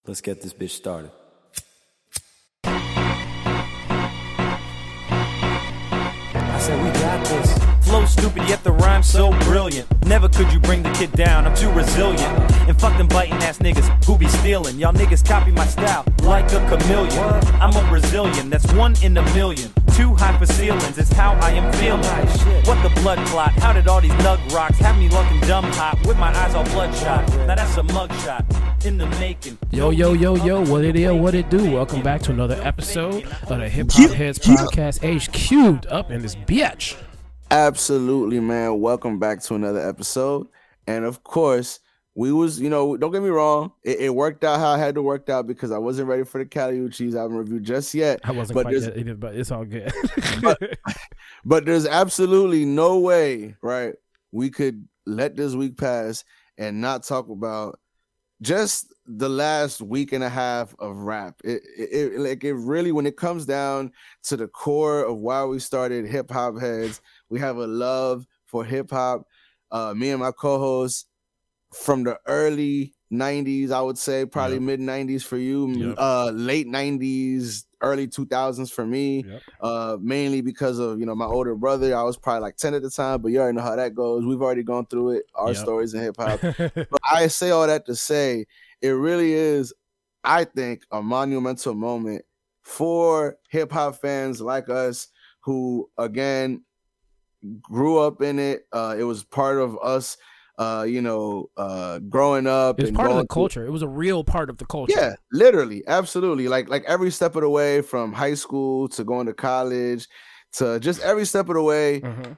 Let's get this bitch started. I said we got this. Flow stupid, yet the rhyme so brilliant. Never could you bring the kid down, I'm too resilient. And fuck them biting ass niggas who be stealing. Y'all niggas copy my style like a chameleon. I'm a Brazilian, that's one in a million. Too high for ceilings, it's how I am feeling. What the blood clot? How did all these nug rocks have me looking dumb hot with my eyes all bloodshot? Now that's a mugshot in the making. Yo, what it is, what it do? Welcome back to another episode of the Hip Hop Heads Podcast, HQ'd up in this bitch. Absolutely, man. Welcome back to another episode. And of course, we was, don't get me wrong. It worked out how I had to work out because I wasn't ready for the Cali Uchis album review just yet. I wasn't quite yet either, but it's all good. but there's absolutely no way, right, we could let this week pass and not talk about just the last week and a half of rap. It really, when it comes down to the core of why we started Hip Hop Heads, we have a love for hip hop. Me and my co-host from the early 90s, I would say, probably mid 90s for you, late 90s, early 2000s for me, mainly because of, my older brother. I was probably like 10 at the time, but you already know how that goes. We've already gone through it, our stories in hip hop. But I say all that to say, it really is, I think, a monumental moment for hip hop fans like us who, again, grew up in it. It was part of us, growing up. It was part of the culture. It was a real part of the culture. Yeah, literally, absolutely. Like every step of the way, from high school to going to college, to just every step of the way.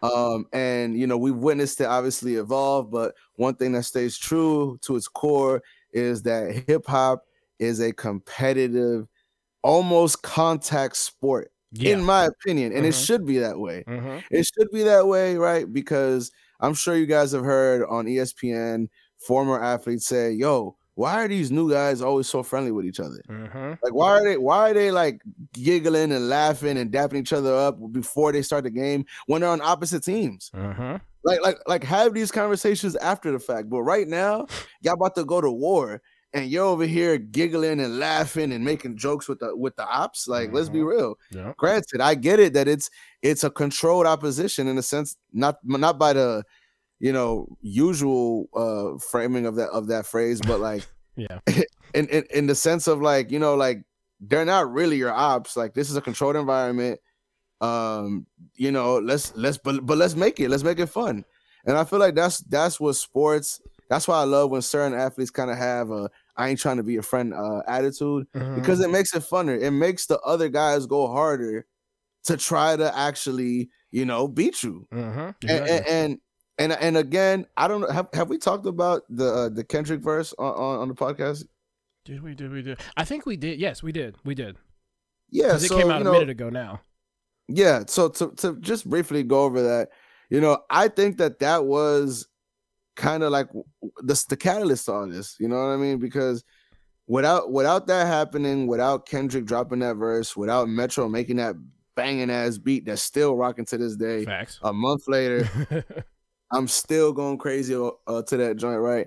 And we've witnessed it obviously evolve. But one thing that stays true to its core is that hip hop is a competitive, almost contact sport. In my opinion, and it should be that way. It should be that way, right? Because I'm sure you guys have heard on ESPN former athletes say, "Yo, why are these new guys always so friendly with each other? Like, why are they like giggling and laughing and dapping each other up before they start the game when they're on opposite teams? Like have these conversations after the fact. But right now, y'all about to go to war." And you're over here giggling and laughing and making jokes with the ops. Like, let's be real. Yeah. Granted, I get it that it's a controlled opposition in a sense, not by the usual framing of that phrase, but like in the sense of like they're not really your ops. Like, this is a controlled environment. Let's make it fun. And I feel like that's what sports. That's why I love when certain athletes kind of have a "I ain't trying to be a friend" attitude, because it makes it funner. It makes the other guys go harder to try to actually, beat you. And again, I don't know. Have we talked about the Kendrick verse on the podcast? Did we? I think we did. Yes, we did. Yeah, because it came out a minute ago now. Yeah. So to just briefly go over that, I think that was kind of like the catalyst on this, you know what I mean? Because without that happening, without Kendrick dropping that verse, without Metro making that banging ass beat that's still rocking to this day, facts. A month later, I'm still going crazy to that joint, right?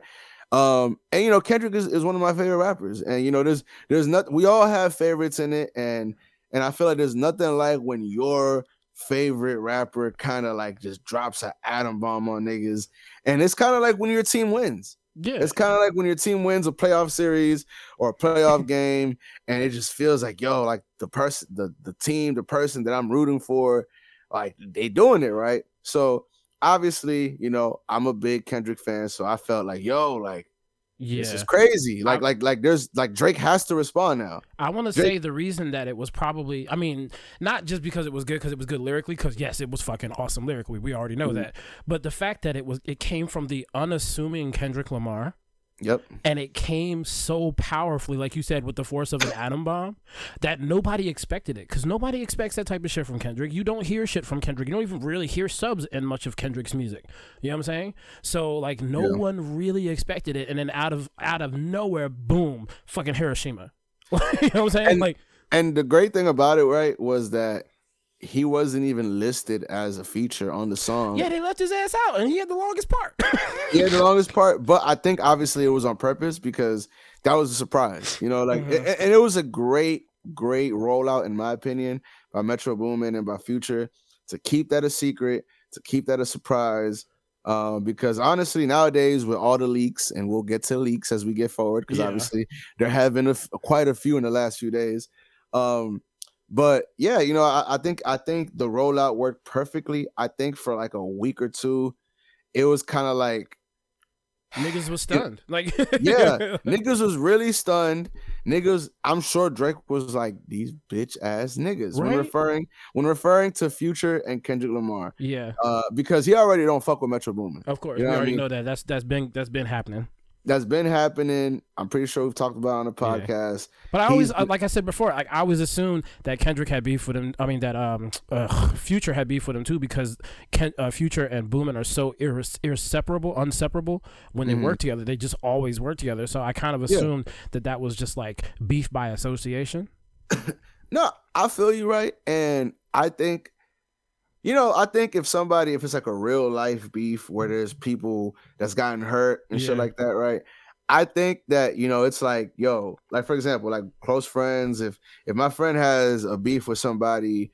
And Kendrick is one of my favorite rappers, and there's not, we all have favorites in it, and I feel like there's nothing like when your favorite rapper kind of like just drops an atom bomb on niggas. And it's kind of like when your team wins. Yeah. It's kind of like when your team wins a playoff series or a playoff game, and it just feels like, like the person, the team, the person that I'm rooting for, like they doing it, right? So obviously, I'm a big Kendrick fan, so I felt like, this is crazy. Like there's like Drake has to respond now. I want to say the reason that it was probably, I mean, not just because it was good, because it was good lyrically, because yes, it was fucking awesome lyrically. We already know that. But the fact that it came from the unassuming Kendrick Lamar. Yep. And it came so powerfully, like you said, with the force of an atom bomb, that nobody expected it. Because nobody expects that type of shit from Kendrick. You don't hear shit from Kendrick. You don't even really hear subs in much of Kendrick's music. You know what I'm saying? So like no one really expected it, and then out of nowhere, boom, fucking Hiroshima. You know what I'm saying? And the great thing about it, right, was that he wasn't even listed as a feature on the song. Yeah, they left his ass out, and he had the longest part. He had the longest part, but I think obviously it was on purpose because that was a surprise, you know, like, and it was a great rollout, in my opinion, by Metro Boomin and by Future to keep that a secret, to keep that a surprise. Because honestly, nowadays with all the leaks, and we'll get to leaks as we get forward, because obviously there have been quite a few in the last few days. But yeah, you know, I think the rollout worked perfectly. I think for like a week or two, it was kind of like niggas was stunned. Like, yeah, niggas was really stunned. Niggas, I'm sure Drake was like, these bitch ass niggas, right? when referring to Future and Kendrick Lamar. Yeah. Because he already don't fuck with Metro Boomin. Of course, we already know that. That's been happening. That's been happening. I'm pretty sure we've talked about it on the podcast. Yeah. But I always, like I said before, like I always assumed that Kendrick had beef with him. I mean that Future had beef with him too, because Future and Boomin are so inseparable when they work together. They just always work together. So I kind of assumed that was just like beef by association. No, I feel you, right, and I think. You know, I think if it's like a real life beef where there's people that's gotten hurt and shit like that, right? I think that, you know, it's like, yo, like for example, like close friends, if my friend has a beef with somebody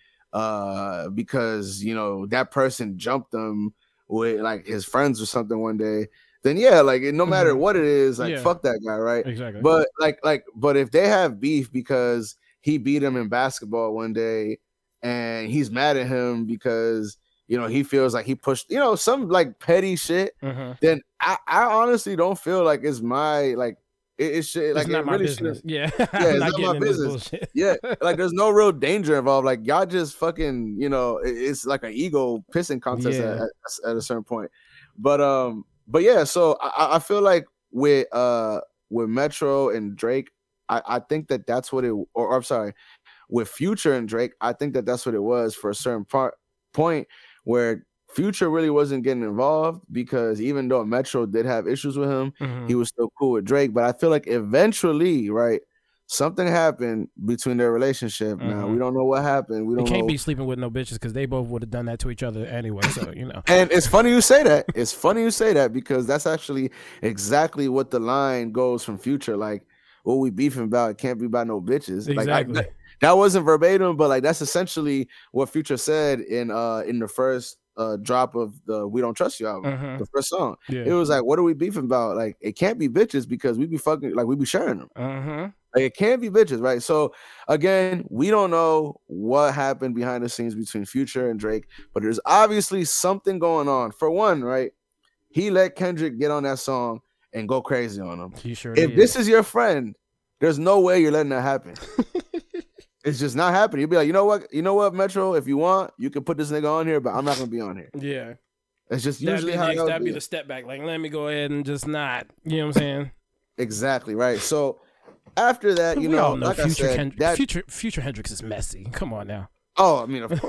because, you know, that person jumped them with like his friends or something one day, then yeah, like no matter what it is, like fuck that guy, right? Exactly. But but if they have beef because he beat him in basketball one day, and he's mad at him because, you know, he feels like he pushed, you know, some like petty shit, then I honestly don't feel like it's my, like, it should, like, it's not it my really business. Yeah, it's not my business. Yeah, like, there's no real danger involved. Like, y'all just fucking, you know, it's like an ego pissing contest at a certain point. But yeah, so I feel like with Metro and Drake, I think that's what it, or I'm sorry, with Future and Drake, I think that's what it was for a certain point where Future really wasn't getting involved, because even though Metro did have issues with him, he was still cool with Drake. But I feel like eventually, right, something happened between their relationship. Now we don't know what happened. We don't. He can't be sleeping with no bitches, because they both would have done that to each other anyway. So you know. And it's funny you say that. It's funny you say that, because that's actually exactly what the line goes from Future. Like, what we beefing about, it can't be about no bitches. Exactly. Like, that wasn't verbatim, but like that's essentially what Future said in the first drop of the We Don't Trust You album, the first song. It was like, what are we beefing about? Like, it can't be bitches, because we be fucking, like, we be sharing them. Like, it can't be bitches, right? So again, we don't know what happened behind the scenes between Future and Drake, but there's obviously something going on. For one, right, he let Kendrick get on that song and go crazy on him. He sure if did. This is your friend, there's no way you're letting that happen. It's just not happening. You'll be like, you know what, Metro, if you want, you can put this nigga on here, but I'm not gonna be on here. Yeah. It's just usually how that'd be the step back. Like, let me go ahead and just not. You know what I'm saying? Exactly, right. So after that, you know, like Future I said, Future Hendrix is messy. Come on now. Oh, I mean, of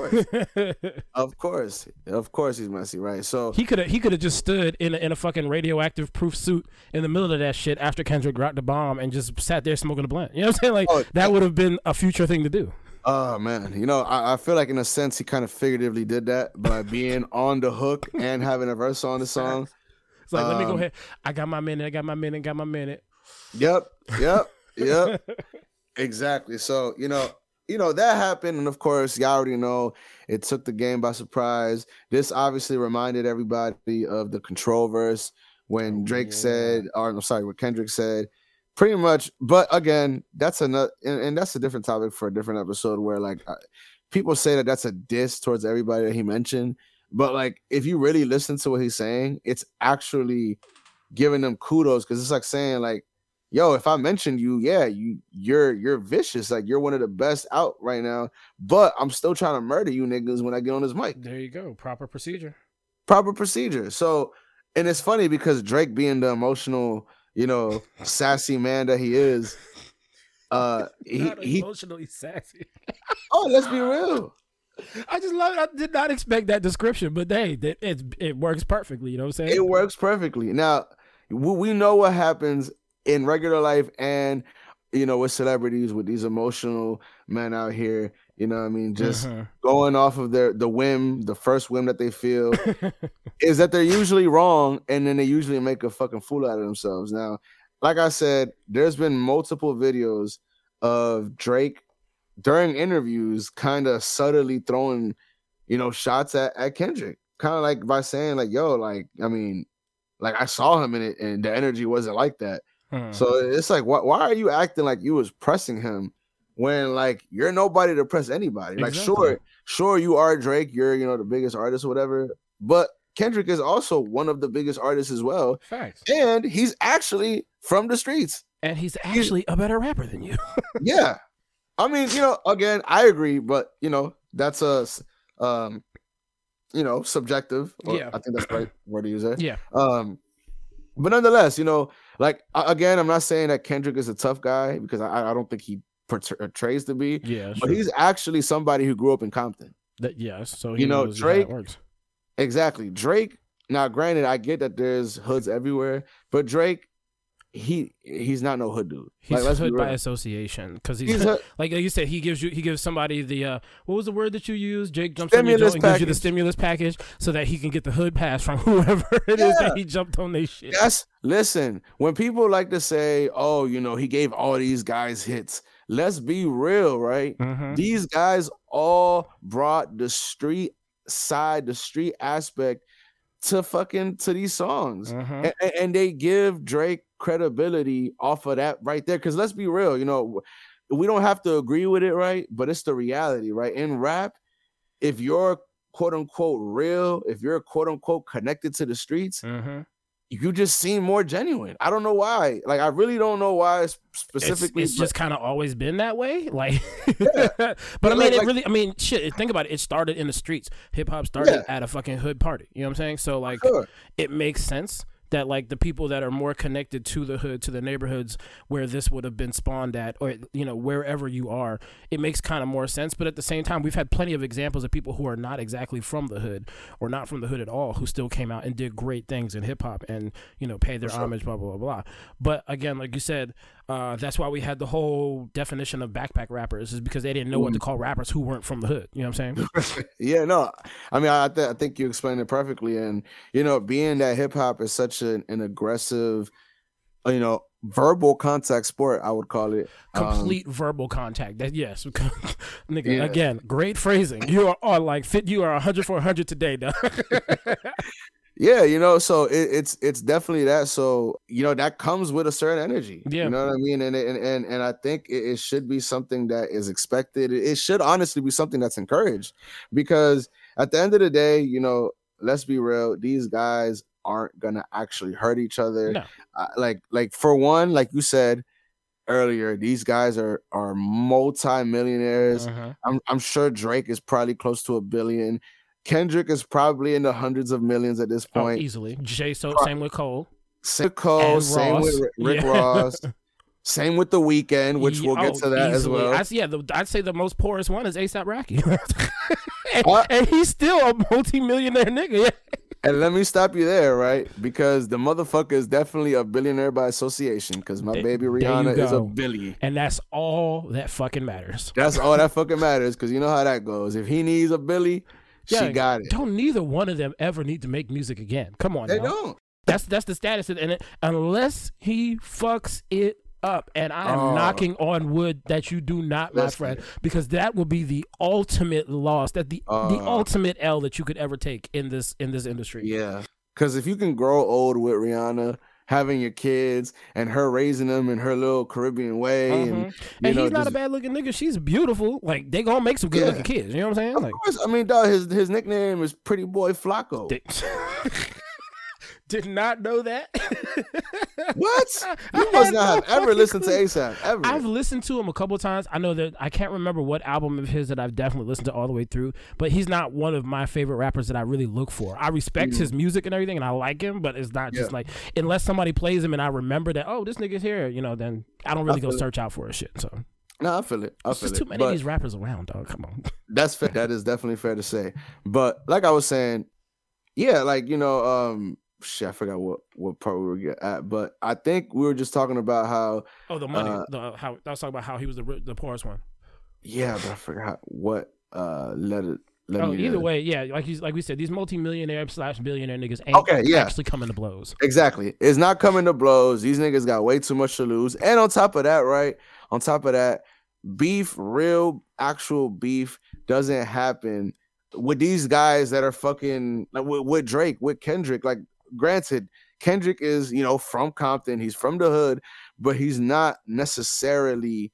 course, of course, he's messy, right? So he could have just stood in a fucking radioactive proof suit in the middle of that shit after Kendrick dropped the bomb and just sat there smoking a blunt. You know what I'm saying? Like, that would have been a Future thing to do. Oh man, you know, I feel like in a sense he kind of figuratively did that by being on the hook and having a verse on the song. It's like, let me go ahead. I got my minute. Yep. Exactly. So you know, that happened, and of course, y'all already know it took the game by surprise. This obviously reminded everybody of the Control verse when Drake said, or I'm sorry, what Kendrick said, pretty much. But again, that's another, and that's a different topic for a different episode, where like people say that that's a diss towards everybody that he mentioned. But like, if you really listen to what he's saying, it's actually giving them kudos, because it's like saying like, yo, if I mention you, yeah, you're vicious. Like, you're one of the best out right now, but I'm still trying to murder you niggas when I get on this mic. There you go. Proper procedure. So, and it's funny because Drake, being the emotional, you know, sassy man that he is, he emotionally sassy. Oh, let's be real. I just love it. I did not expect that description, but hey, it works perfectly. You know what I'm saying? It works perfectly. Now, we know what happens in regular life, and you know, with celebrities, with these emotional men out here, You know what I mean? Just going off of the first whim that they feel is that they're usually wrong, and then they usually make a fucking fool out of themselves. Now, like I said, there's been multiple videos of Drake during interviews kind of subtly throwing, shots at Kendrick. Kind of like by saying like, yo, like, I mean, like I saw him in it and the energy wasn't like that. So it's like, why are you acting like you was pressing him when like you're nobody to press anybody? Exactly. Like sure you are Drake, you're the biggest artist or whatever, but Kendrick is also one of the biggest artists as well. Facts. And he's actually from the streets. And he's actually a better rapper than you. Yeah. I mean, again, I agree, but that's a subjective. Yeah. I think that's the right word to use there. Yeah. But nonetheless, like again, I'm not saying that Kendrick is a tough guy because I don't think he portrays to be. Yeah, but he's actually somebody who grew up in Compton. Yes, so he knows Drake. How it works. Exactly, Drake. Now, granted, I get that there's hoods everywhere, but Drake, he's not no hood dude. He's like, hood by association because he's like you said. He gives somebody the what was the word that you used? Jake jumps on your joint and gives you the stimulus package so that he can get the hood pass from whoever it is that he jumped on their shit. Yes, listen. When people like to say, "Oh, he gave all these guys hits," let's be real, right? These guys all brought the street aspect to these songs, and they give Drake credibility off of that right there. Because let's be real, we don't have to agree with it, right? But it's the reality, right? In rap, if you're quote unquote real, if you're quote unquote connected to the streets, you just seem more genuine. I don't know why. Like, I really don't know why specifically. It's just kind of always been that way. Like, but I mean, shit. Think about it. It started in the streets. Hip hop started at a fucking hood party. You know what I'm saying? So like, it makes sense that like the people that are more connected to the hood, to the neighborhoods where this would have been spawned at, or wherever you are, it makes kind of more sense. But at the same time, we've had plenty of examples of people who are not exactly from the hood or not from the hood at all who still came out and did great things in hip hop and paid their homage, blah blah blah blah. But again, like you said, that's why we had the whole definition of backpack rappers, is because they didn't know what to call rappers who weren't from the hood. You know what I'm saying? Yeah, no, I mean, I think you explained it perfectly. And being that hip hop is such an aggressive, verbal contact sport, I would call it. Complete verbal contact. That yes, nigga. Yeah. Again, great phrasing. You are on like fit. You are 100 for 100 today, dog. Yeah, so it's definitely that. So that comes with a certain energy. Yeah, you know what I mean. And I think it should be something that is expected. It should honestly be something that's encouraged, because at the end of the day, let's be real. These guys aren't gonna actually hurt each other. No. Like for one, like you said earlier, these guys are multi-millionaires. I'm sure Drake is probably close to $1 billion. Kendrick is probably in the hundreds of millions at this point. Easily. Same with Cole. Same with Rick Ross. Same with The Weeknd, which we'll get to that as well. I'd say the most poorest one is A$AP Rocky. and he's still a multi-millionaire nigga. And let me stop you there, right? Because the motherfucker is definitely a billionaire by association, because my baby Rihanna is a billy. And that's all that fucking matters. That's all that fucking matters, because you know how that goes. If he needs a billy, she got it. Don't neither one of them ever need to make music again. Come on, they don't. That's the status of it. Unless he fucks it up, and I am knocking on wood that you do not, my friend, because that will be the ultimate loss, that the ultimate L that you could ever take in this industry. Yeah, because if you can grow old with Rihanna, having your kids and her raising them in her little Caribbean way, and he's not a bad looking nigga. She's beautiful. Like, they gonna make some good looking kids. You know what I'm saying? Of course. I mean, dog, his nickname is Pretty Boy Flacco. Did not know that. What? You must not have ever listened to A$AP, ever. I've listened to him a couple times. I know that I can't remember what album of his that I've definitely listened to all the way through, but he's not one of my favorite rappers that I really look for. I respect his music and everything, and I like him, but it's not just like, unless somebody plays him and I remember that, oh, this nigga's here, then I don't really go search out for his shit. So no, I feel it. There's just too many of these rappers around, dog. Come on. That's fair. That is definitely fair to say. But like I was saying, yeah, like, shit, I forgot what part we were at, but I think we were just talking about how the money. I was talking about how he was the poorest one. Yeah, but I forgot what let Oh, me either know. way, yeah, like we said, these multi-millionaire / billionaire niggas ain't actually coming to blows. Exactly. It's not coming to blows. These niggas got way too much to lose. And on top of that, right? On top of that, beef, real actual beef doesn't happen with these guys that are fucking like with Drake, with Kendrick. Like, granted, Kendrick is, from Compton. He's from the hood, but he's not necessarily,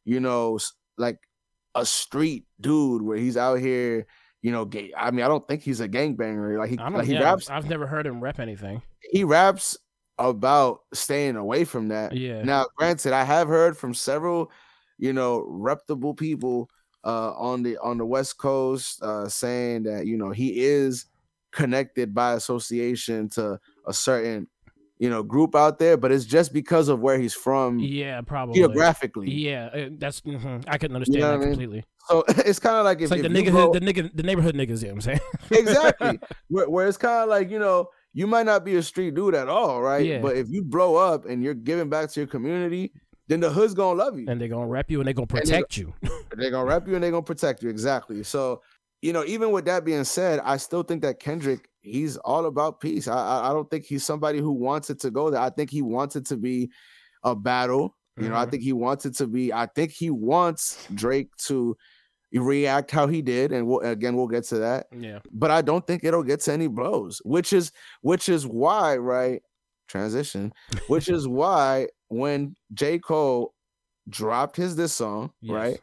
like a street dude where he's out here, gay. I mean, I don't think he's a gangbanger. He raps. I've never heard him rap anything. He raps about staying away from that. Yeah. Now, granted, I have heard from several, reputable people on the West Coast saying that, he is connected by association to a certain, group out there, but it's just because of where he's from. Yeah, probably geographically. Yeah, that's I couldn't understand that completely. So it's kind of like it's like the neighborhood niggas. You know what I'm saying? Exactly. where it's kind of like, you might not be a street dude at all, right? Yeah. But if you blow up and you're giving back to your community, then the hood's gonna love you, and they're gonna rap you, and they're gonna protect you. They're gonna rap you, and they're gonna protect you. Exactly. So, even with that being said, I still think that Kendrick, he's all about peace. I don't think he's somebody who wants it to go there. I think he wants it to be a battle. I think he wants it to be. I think he wants Drake to react how he did, and we'll get to that. Yeah. But I don't think it'll get to any blows, which is why, right? Transition. Which is why when J. Cole dropped this song, yes, right?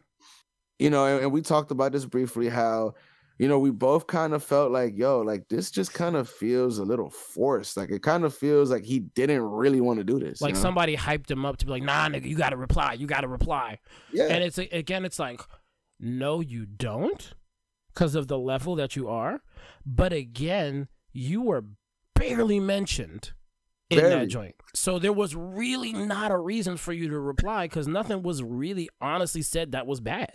And we talked about this briefly, how, we both kind of felt like, this just kind of feels a little forced. Like, it kind of feels like he didn't really want to do this. Like somebody hyped him up to be like, nah, nigga, you got to reply. You got to reply. Yeah. And it's like, no, you don't, because of the level that you are. But again, you were barely mentioned in that joint. So there was really not a reason for you to reply, because nothing was really honestly said that was bad.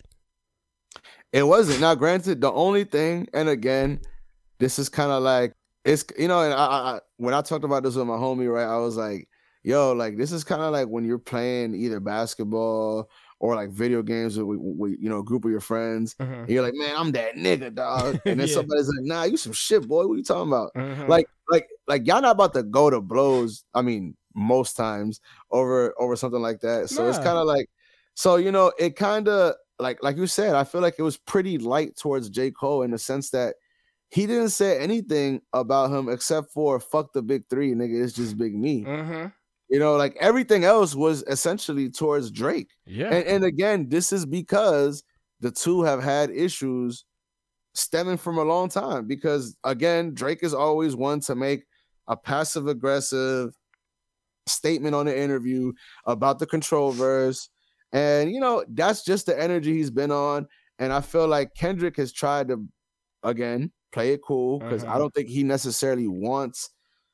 It wasn't. Now, granted, the only thing, and again, this is kind of like, it's, and I when I talked about this with my homie, right, I was like, yo, like, this is kind of like when you're playing either basketball or like video games with a group of your friends. And you're like, man, I'm that nigga, dog. And then somebody's like, nah, you some shit, boy. What are you talking about? Like y'all not about to go to blows. I mean, most times over something like that. So it's kind of like, so, it kind of like you said, I feel like it was pretty light towards J. Cole in the sense that he didn't say anything about him except for fuck the big three, nigga. It's just big me. Like everything else was essentially towards Drake. Yeah. And again, this is because the two have had issues stemming from a long time. Because again, Drake is always one to make a passive aggressive statement on the interview about the control verse. And, that's just the energy he's been on. And I feel like Kendrick has tried to, again, play it cool, because I don't think he necessarily wants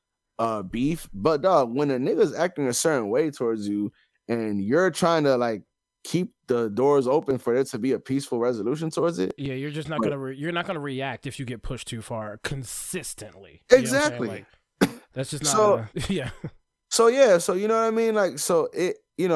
beef. But dog, when a nigga's acting a certain way towards you and you're trying to like keep the doors open for there to be a peaceful resolution towards it, you're just not gonna you're not gonna react if you get pushed too far consistently. Exactly. That's just not So you know what I mean? Like, so it,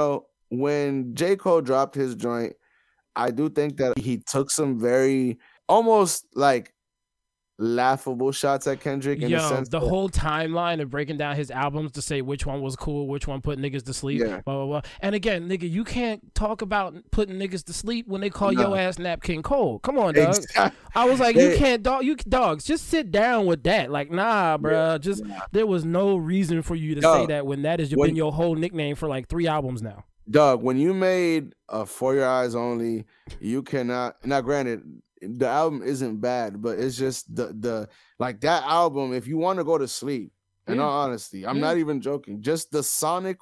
when J. Cole dropped his joint, I do think that he took some very almost like laughable shots at Kendrick in the sense the whole timeline of breaking down his albums to say which one was cool, which one put niggas to sleep, blah blah blah. And again, nigga, you can't talk about putting niggas to sleep when they call your ass Nat King Cole. Come on, dog. Exactly. I was like, you can't, dog. You dogs, just sit down with that. Like, nah, bro. There was no reason for you to say that when that has been your whole nickname for like 3 albums now. Dog, when you made For Your Eyes Only, you cannot. Now, granted, the album isn't bad, but it's just the like that album. If you want to go to sleep, in all honesty, I'm not even joking. Just the sonic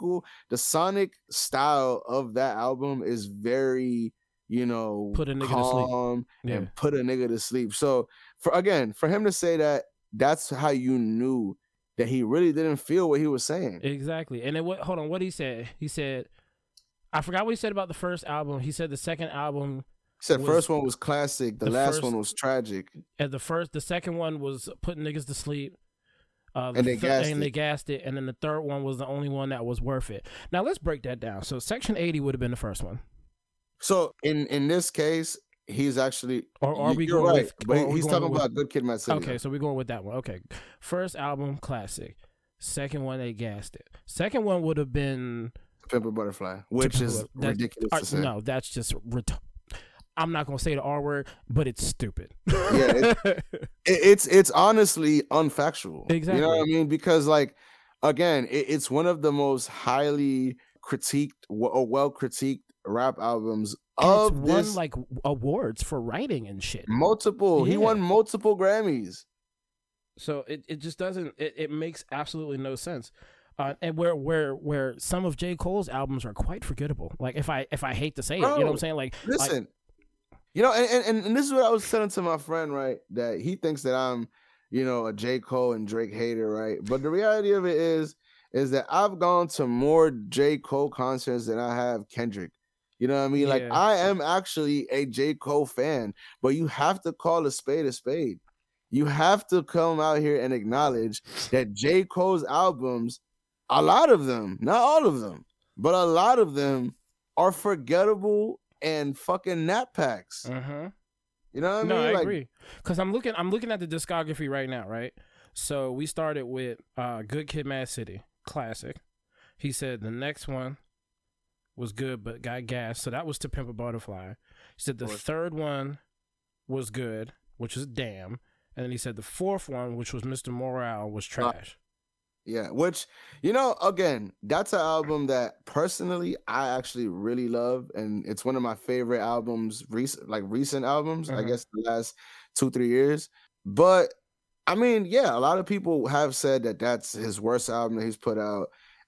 style of that album is very, put a nigga calm to sleep. And put a nigga to sleep. So for him to say that, that's how you knew that he really didn't feel what he was saying. Exactly. And then hold on, what he said? He said, I forgot what he said about the first album. He said the second album. Said first one was classic. The last one was tragic. And the second one was putting niggas to sleep. And they gassed it. And then the third one was the only one that was worth it. Now let's break that down. So Section 80 would have been the first one. So in this case, he's actually. Or are we You're going right, with? but Or are we he's going talking with, about Good Kid, Mad City. Okay, so we're going with that one. Okay, first album classic. Second one they gassed it. Second one would have been Pimp a Butterfly, which is ridiculous to say. No, that's just. I'm not gonna say the R word, but it's stupid. Yeah, it's honestly unfactual. Exactly. You know what I mean? Because like, again, it's one of the most highly critiqued or well critiqued rap albums of it's this. won like awards for writing and shit. Multiple. He Yeah. won multiple Grammys. So it just doesn't. It makes absolutely no sense. And where some of J. Cole's albums are quite forgettable. Like if I hate to say it, you know what I'm saying? Like Listen, you know, and this is what I was telling to my friend, right? That he thinks that I'm, you know, a J. Cole and Drake hater, right? But the reality of it is that I've gone to more J. Cole concerts than I have Kendrick. You know what I mean? Like, Yeah. I am actually a J. Cole fan, but you have to call a spade a spade. You have to come out here and acknowledge that J. Cole's albums, a lot of them, not all of them, but a lot of them are forgettable and fucking nap packs. Uh-huh. You know what I No, mean? I agree. Because I'm looking at the discography right now, right? So we started with Good Kid, Mad City, classic. He said the next one was good but got gas, so that was To Pimp a Butterfly. He said the third one was good, which is Damn, and then he said the fourth one, which was Mr. Morale, was trash. Yeah, which, you know, again, that's an album that personally I actually really love, and it's one of my favorite albums, recent albums, I guess the last 2-3 years. But I mean, yeah, a lot of people have said that that's his worst album that he's put out,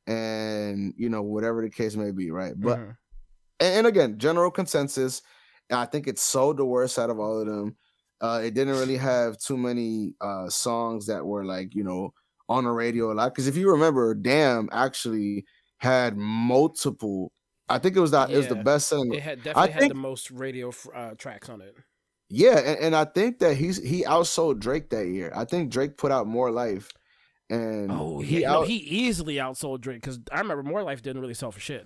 and you know, whatever the case may be, right? But and again, general consensus, I think it sold the worst out of all of them. It didn't really have too many songs that were like, you know, on the radio a lot. Because if you remember, Damn actually had multiple. I think it was it was the best selling. It had definitely had the most radio tracks on it. Yeah, and I think that he outsold Drake that year. I think Drake put out More Life, and he easily outsold Drake, because I remember More Life didn't really sell for shit.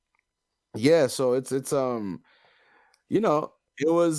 Yeah, so it's you know, it was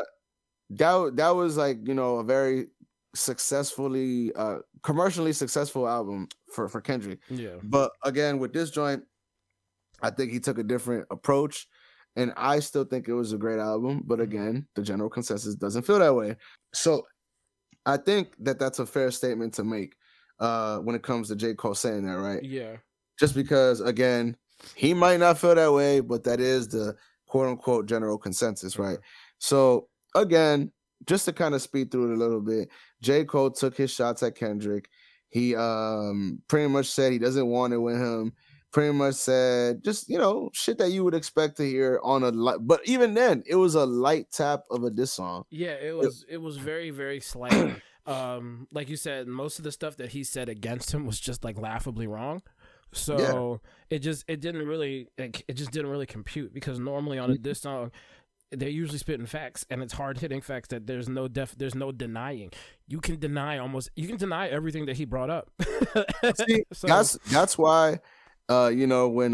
that was like, you know, a very successfully commercially successful album for Kendrick. Yeah. But again, with this joint, I think he took a different approach, and I still think it was a great album, but again, the general consensus doesn't feel that way. So I think that that's a fair statement to make when it comes to J. Cole saying that, right? Yeah. Just because, again, he might not feel that way, but that is the quote unquote general consensus, right? So again, just to kind of speed through it a little bit, J. Cole took his shots at Kendrick. He pretty much said he doesn't want it with him. Pretty much said just, you know, shit that you would expect to hear on a light. But even then, it was a light tap of a diss song. Yeah, it was very, very slight. Like you said, most of the stuff that he said against him was just like laughably wrong. So it just didn't really compute, because normally on a diss song, they're usually spitting facts, and it's hard hitting facts that there's no denying. You can deny everything that he brought up. See, that's why you know, when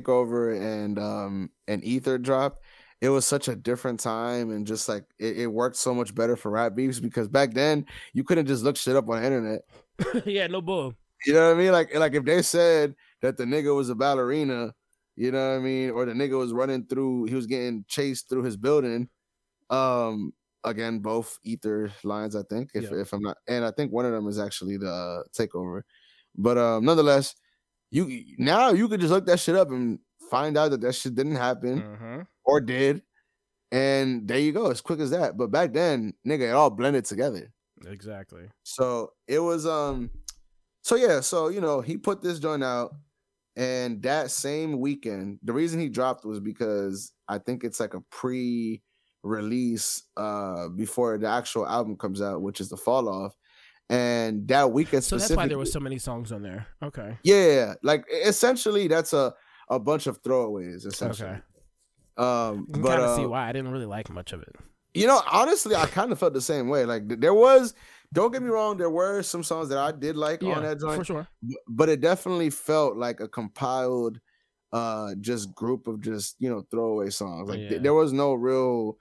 Takeover and Ether dropped, it was such a different time, and just like it worked so much better for rap beefs, because back then you couldn't just look shit up on the internet. Yeah, no bull. You know what I mean? Like if they said that the nigga was a ballerina, you know what I mean, or the nigga was he was getting chased through his building. Again, both Ether lines, I think, if I'm not, and I think one of them is actually the Takeover. But nonetheless, you could just look that shit up and find out that shit didn't happen or did, and there you go, as quick as that. But back then, nigga, it all blended together. Exactly. So it was so you know, he put this joint out, and that same weekend, the reason he dropped was because I think it's like a pre-release before the actual album comes out, which is the Fall Off. And that weekend specifically, so that's why there was so many songs on there. Okay. Yeah, like essentially that's a bunch of throwaways, essentially. Okay. You can kind of see why I didn't really like much of it. You know, honestly, I kind of felt the same way. Like there was, don't get me wrong, there were some songs that I did like on that joint, for sure. But it definitely felt like a compiled just group of just, you know, throwaway songs. Like there was no real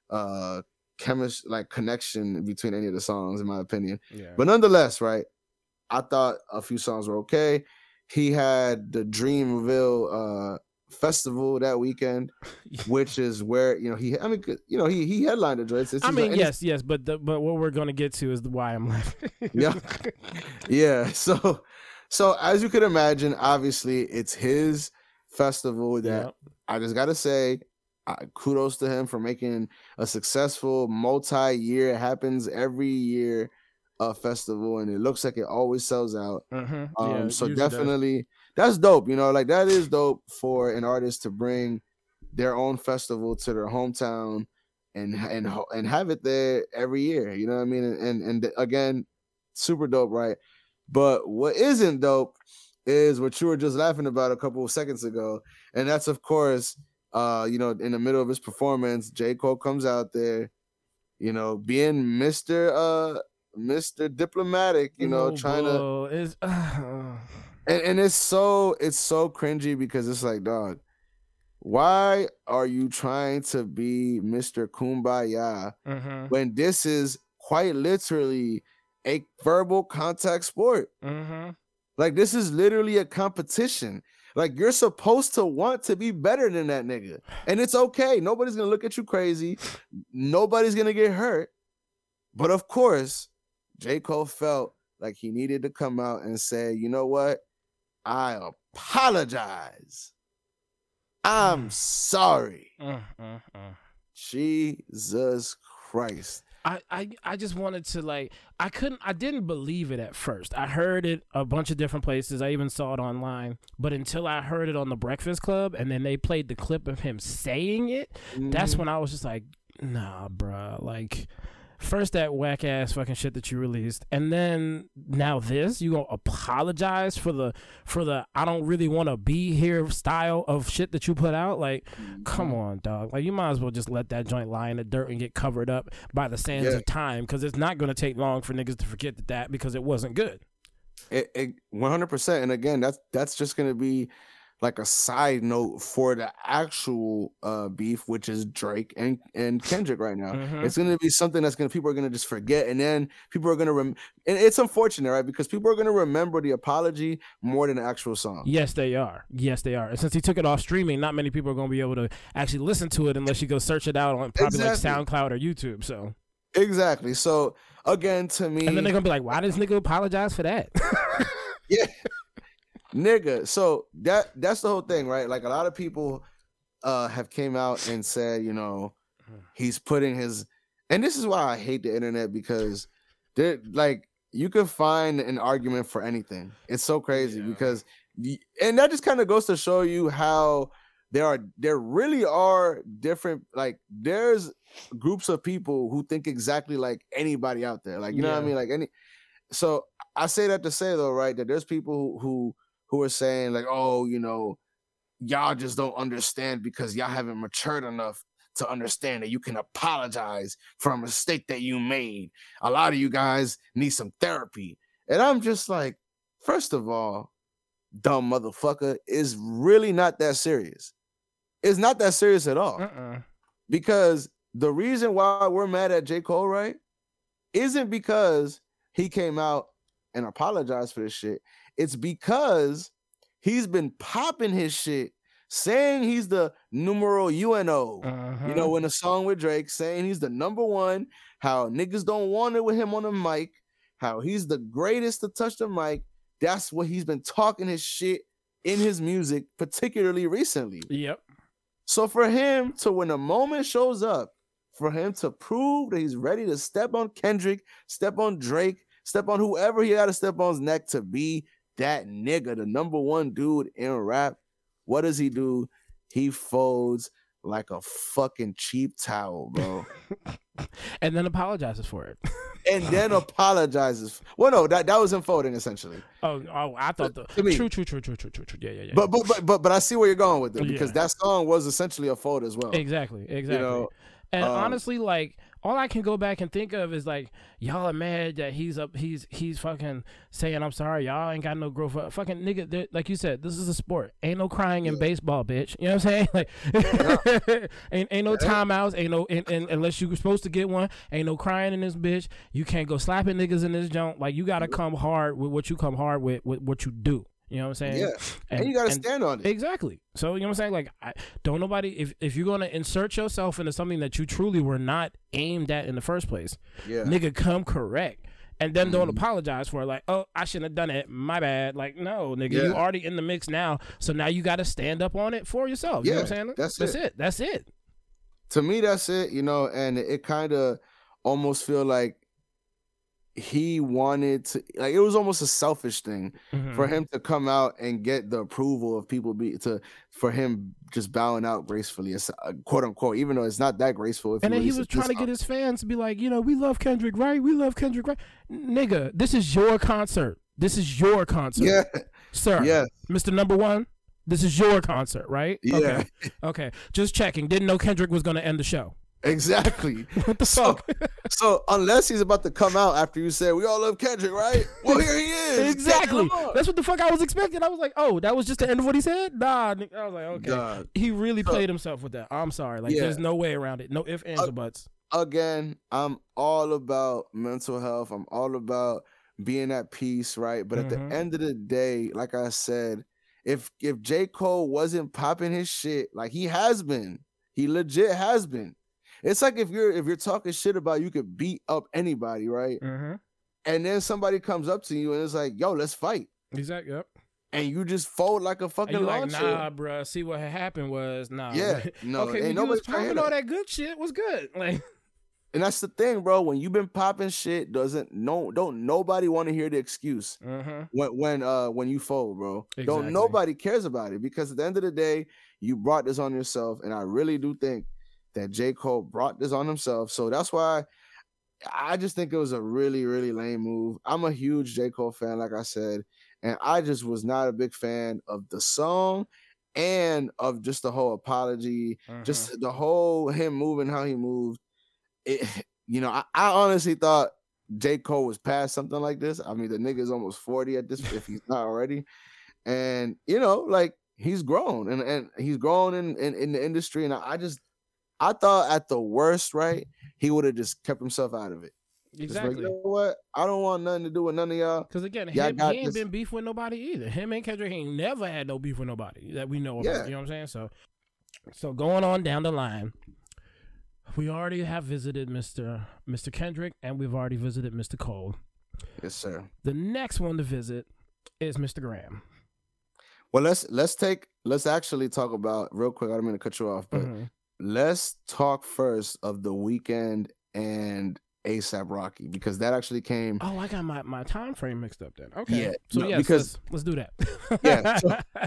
connection between any of the songs, in my opinion. But nonetheless, right, I thought a few songs were okay. He had the Dreamville festival that weekend, which is where, you know, he headlined the joints. Yes, but what we're gonna get to is why I'm laughing. yeah. So as you could imagine, obviously it's his festival that I just gotta say, kudos to him for making a successful multi-year, it happens every year, festival, and it looks like it always sells out. So definitely that's dope, you know, like that is dope for an artist to bring their own festival to their hometown and have it there every year, you know what I mean? And again, super dope, right? But what isn't dope is what you were just laughing about a couple of seconds ago, and that's, of course, you know, in the middle of his performance, J. Cole comes out there, you know, being Mr. Diplomatic, you know, and it's so cringy because it's like, dog, why are you trying to be Mr. Kumbaya when this is quite literally a verbal contact sport? Like, this is literally a competition. Like, you're supposed to want to be better than that nigga. And it's okay. Nobody's going to look at you crazy. Nobody's going to get hurt. But of course, J. Cole felt like he needed to come out and say, you know what? I apologize. I'm sorry. Jesus Christ. I just wanted to, like, I didn't believe it at first. I heard it a bunch of different places. I even saw it online. But until I heard it on the Breakfast Club and then they played the clip of him saying it, that's when I was just like, nah, bruh. Like, first that whack ass fucking shit that you released, and then now this, you gonna apologize for the I don't really want to be here style of shit that you put out. Like, come on, dog. Like, you might as well just let that joint lie in the dirt and get covered up by the sands of time, because it's not gonna take long for niggas to forget that because it wasn't good. It 100%. And again, that's just gonna be like a side note for the actual beef, which is Drake and Kendrick right now. It's going to be something people are going to just forget. And then people are going to, and it's unfortunate, right? Because people are going to remember the apology more than the actual song. Yes, they are. And since he took it off streaming, not many people are going to be able to actually listen to it unless you go search it out on probably like SoundCloud or YouTube. So exactly. So again, to me, and then they're going to be like, why does this nigga apologize for that? Yeah. Nigga, so that's the whole thing, right? Like, a lot of people have came out and said, you know, he's putting his, and this is why I hate the internet, because they're like, you can find an argument for anything. It's so crazy because, and that just kind of goes to show you how there really are different, like, there's groups of people who think exactly like anybody out there, like, you know what I mean, like so I say that to say, though, right, that there's people who are saying, like, oh, you know, y'all just don't understand because y'all haven't matured enough to understand that you can apologize for a mistake that you made. A lot of you guys need some therapy. And I'm just like, first of all, dumb motherfucker, is really not that serious. It's not that serious at all. Because the reason why we're mad at J. Cole, right, isn't because he came out and apologized for this shit. It's because he's been popping his shit, saying he's the numero uno. You know, in a song with Drake, saying he's the number one, how niggas don't want it with him on the mic, how he's the greatest to touch the mic. That's what he's been talking his shit in his music, particularly recently. Yep. So for him to, when a moment shows up, for him to prove that he's ready to step on Kendrick, step on Drake, step on whoever he got to step on's neck to be that nigga, the number one dude in rap, what does he do? He folds like a fucking cheap towel, bro. And then apologizes for it. And then apologizes. Well, no, that was him folding, essentially. Oh, I thought true. Yeah. But I see where you're going with it, because that song was essentially a fold as well. Exactly. You know, and honestly, like, all I can go back and think of is like, y'all are mad that he's fucking saying I'm sorry. Y'all ain't got no growth. Fucking nigga, like you said, this is a sport. Ain't no crying in baseball, bitch. You know what I'm saying? Like, ain't no timeouts. Ain't no unless you were supposed to get one. Ain't no crying in this bitch. You can't go slapping niggas in this junk. Like, you gotta come hard with what you come hard with what you do. You know what I'm saying? Yeah, and you gotta stand on it. Exactly. So, you know what I'm saying? Like, don't nobody, if you're gonna insert yourself into something that you truly were not aimed at in the first place, nigga, come correct. And then don't apologize for it. Like, oh, I shouldn't have done it. My bad. Like, no, nigga, you already in the mix now. So now you gotta stand up on it for yourself. You know what I'm saying? That's it. To me, that's it, you know, and it kind of almost feel like he wanted to, like, it was almost a selfish thing for him to come out and get the approval of people for him just bowing out gracefully, quote unquote, even though it's not that graceful. And then he was trying to get his fans to be like, you know, we love Kendrick, right? We love Kendrick, right? Nigga, this is your concert. This is your concert. Yeah. Sir. Yeah. Mr. Number One, this is your concert, right? Yeah. Okay. Just checking. Didn't know Kendrick was going to end the show. Exactly. What the fuck? So unless he's about to come out after you said we all love Kendrick, right? Well, here he is. Exactly. That's what the fuck I was expecting. I was like, oh, that was just the end of what he said? Nah. I was like, okay. God. He really played himself with that. I'm sorry. Like, there's no way around it. No ifs, ands, or buts. Again, I'm all about mental health. I'm all about being at peace, right? But at the end of the day, like I said, if J. Cole wasn't popping his shit like he has been, he legit has been. It's like if you're talking shit about you could beat up anybody, right? And then somebody comes up to you and it's like, yo, let's fight. Exactly. Yep. And you just fold like a fucking launcher. Like, nah, bro. See what had happened was nah. Yeah. No. Okay, when you was popping all that good shit was good. Like, and that's the thing, bro. When you've been popping shit, don't nobody want to hear the excuse when you fold, bro. Exactly. Don't nobody cares about it, because at the end of the day, you brought this on yourself, and I really do think that J. Cole brought this on himself. So that's why I just think it was a really, really lame move. I'm a huge J. Cole fan, like I said, and I just was not a big fan of the song and of just the whole apology, just the whole him moving how he moved. I honestly thought J. Cole was past something like this. I mean, the nigga's almost 40 at this, if he's not already. And, like, he's grown and he's grown in the industry. And I thought at the worst, right, he would have just kept himself out of it. Exactly. Like, you know what? I don't want nothing to do with none of y'all. Because again, he ain't been beef with nobody either. Him and Kendrick ain't never had no beef with nobody that we know about. Yeah. You know what I'm saying? So going on down the line, we already have visited Mr. Kendrick, and we've already visited Mr. Cole. Yes, sir. The next one to visit is Mr. Graham. Well, let's actually talk about real quick. I don't mean to cut you off, but let's talk first of The Weeknd and A$AP Rocky, because that actually came. Oh, I got my time frame mixed up then. Okay. Yeah. So because let's do that. Yeah.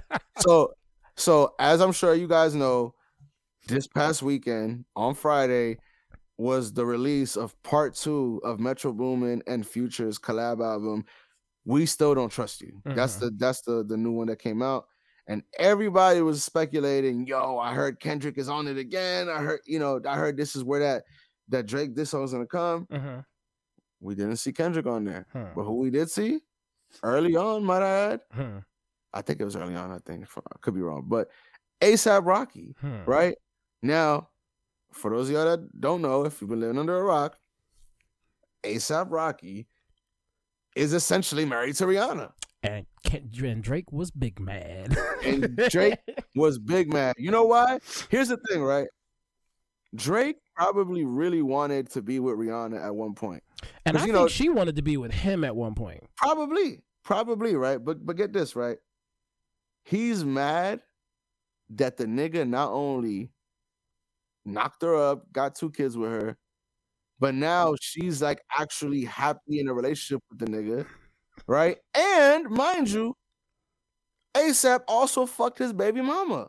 So as I'm sure you guys know, this past weekend on Friday was the release of part 2 of Metro Boomin and Future's collab album, We Still Don't Trust You. That's the new one that came out. And everybody was speculating, yo, I heard Kendrick is on it again. I heard this is where that Drake this song's gonna come. We didn't see Kendrick on there. But who we did see early on, might I add? I think it was early on, I could be wrong. But A$AP Rocky, right? Now, for those of y'all that don't know, if you've been living under a rock, A$AP Rocky is essentially married to Rihanna. And Drake was big mad. And Drake was big mad. You know why? Here's the thing, right? Drake probably really wanted to be with Rihanna at one point. And I think she wanted to be with him at one point. Probably, right? But get this, right? He's mad that the nigga not only knocked her up, got 2 kids with her, but now she's like actually happy in a relationship with the nigga, right? And mind you, A$AP also fucked his baby mama.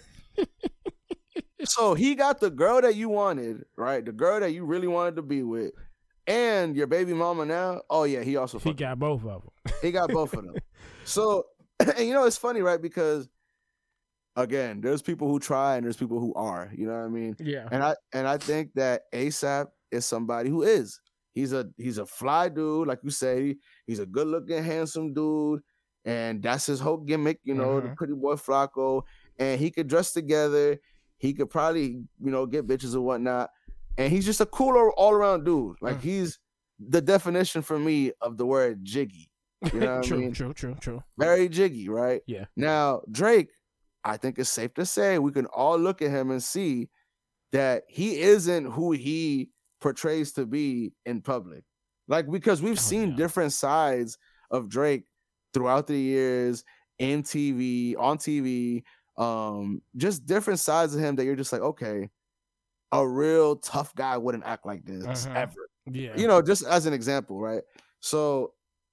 So he got the girl that you wanted, right? The girl that you really wanted to be with, and your baby mama now. Oh yeah, he also fucked. He got both of them. He got both of them. So, and it's funny, right? Because again, there's people who try and there's people who are, you know what I mean? Yeah. And I think that A$AP is somebody who is. He's a fly dude, like you say. He's a good looking, handsome dude, and that's his whole gimmick. The pretty boy Flacco, and he could dress together. He could probably get bitches and whatnot, and he's just a cooler all around dude. Like he's the definition for me of the word jiggy. You know what I mean? True. Very jiggy, right? Yeah. Now Drake, I think it's safe to say we can all look at him and see that he isn't who he portrays to be in public. Like, because we've seen different sides of Drake throughout the years on TV, just different sides of him that you're just like, okay, a real tough guy wouldn't act like this ever. Yeah. Just as an example, right? So,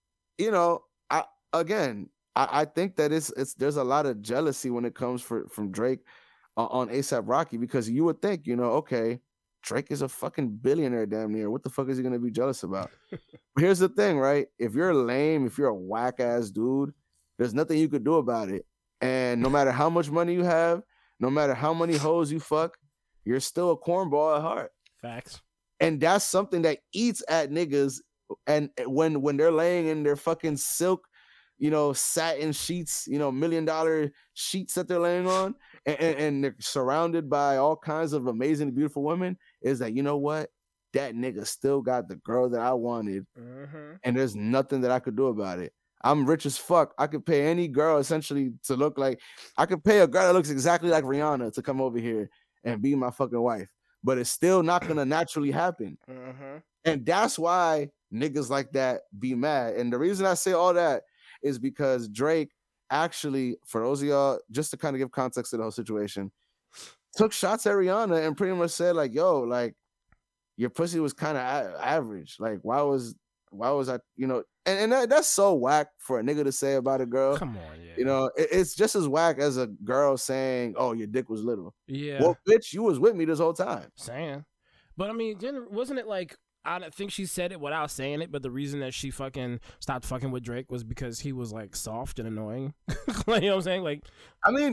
I think that there's a lot of jealousy when it comes from Drake on A$AP Rocky, because you would think, okay, Drake is a fucking billionaire damn near. What the fuck is he gonna be jealous about? But here's the thing, right? If you're lame, if you're a whack ass dude, there's nothing you could do about it. And no matter how much money you have, no matter how many hoes you fuck, you're still a cornball at heart. Facts. And that's something that eats at niggas. And when they're laying in their fucking silk, satin sheets, $1 million sheets that they're laying on, and they're surrounded by all kinds of amazing, beautiful women, is that, what? That nigga still got the girl that I wanted, and there's nothing that I could do about it. I'm rich as fuck. I could pay any girl essentially to look like, I could pay a girl that looks exactly like Rihanna to come over here and be my fucking wife, but it's still not gonna naturally happen. And that's why niggas like that be mad. And the reason I say all that is because Drake actually, for those of y'all, just to kind of give context to the whole situation, took shots at Rihanna and pretty much said like, yo, like, your pussy was kind of average. Like, why was I, and that's so whack for a nigga to say about a girl. Come on, yeah. It's just as whack as a girl saying, oh, your dick was little. Yeah. Well, bitch, you was with me this whole time. Saying. But I mean, wasn't it like, I don't think she said it without saying it, but the reason that she fucking stopped fucking with Drake was because he was like soft and annoying. Like, you know what I'm saying? Like, I mean,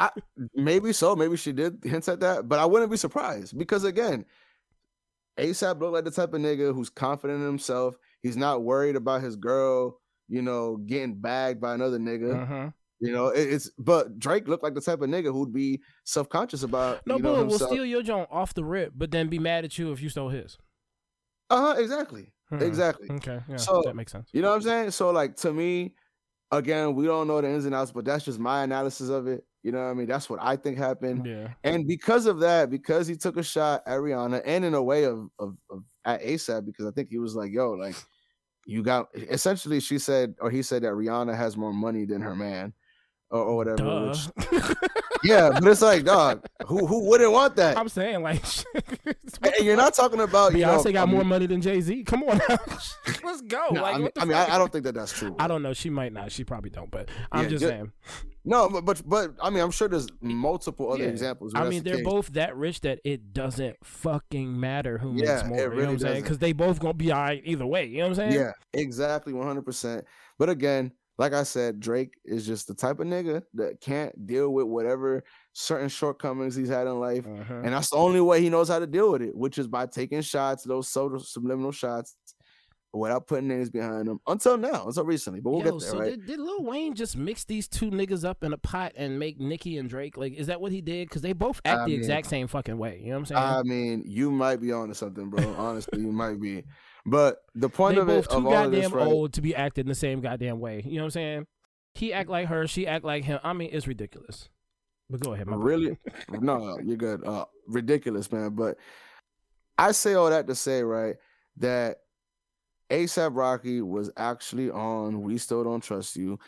maybe so. Maybe she did hint at that, but I wouldn't be surprised because, again, A$AP looked like the type of nigga who's confident in himself. He's not worried about his girl, getting bagged by another nigga. But Drake looked like the type of nigga who'd be self-conscious about. No, but will steal your joint off the rip, but then be mad at you if you stole his. Exactly. Exactly. Okay. Yeah, so that makes sense. You know what I'm saying? So, like, to me, again, we don't know the ins and outs, but that's just my analysis of it. You know what I mean? That's what I think happened. Yeah. And because of that, because he took a shot at Rihanna, and in a way of at A$AP, because I think he was like, yo, like, you got, essentially he said that Rihanna has more money than her man or whatever. Yeah, but it's like, dog, who wouldn't want that? I'm saying, like, and you're not talking about, Beyonce got more money than Jay-Z. Come on now. Let's go. No, like, I don't think that's true. I don't know. She might not. She probably don't, but I'm just saying. No, but I mean, I'm sure there's multiple other examples. I mean, they're both that rich that it doesn't fucking matter who makes more. It really, you know what I'm saying? Because they both gonna be all right either way. You know what I'm saying? Yeah, exactly, 100%. But again, like I said, Drake is just the type of nigga that can't deal with whatever certain shortcomings he's had in life, and that's the only way he knows how to deal with it, which is by taking shots, those subliminal shots, without putting names behind them. Until recently, but we'll get there. So right? did Lil Wayne just mix these two niggas up in a pot and make Nicki and Drake? Like, is that what he did? Because they both act the exact same fucking way. You know what I'm saying? I mean, you might be on to something, bro. Honestly, you might be. But the point of it, both too goddamn old to be acting the same goddamn way. You know what I'm saying? He act like her, she act like him. I mean, it's ridiculous. But go ahead, really? No, you're good. Ridiculous, man. But I say all that to say, right, that A$AP Rocky was actually on We Still Don't Trust You.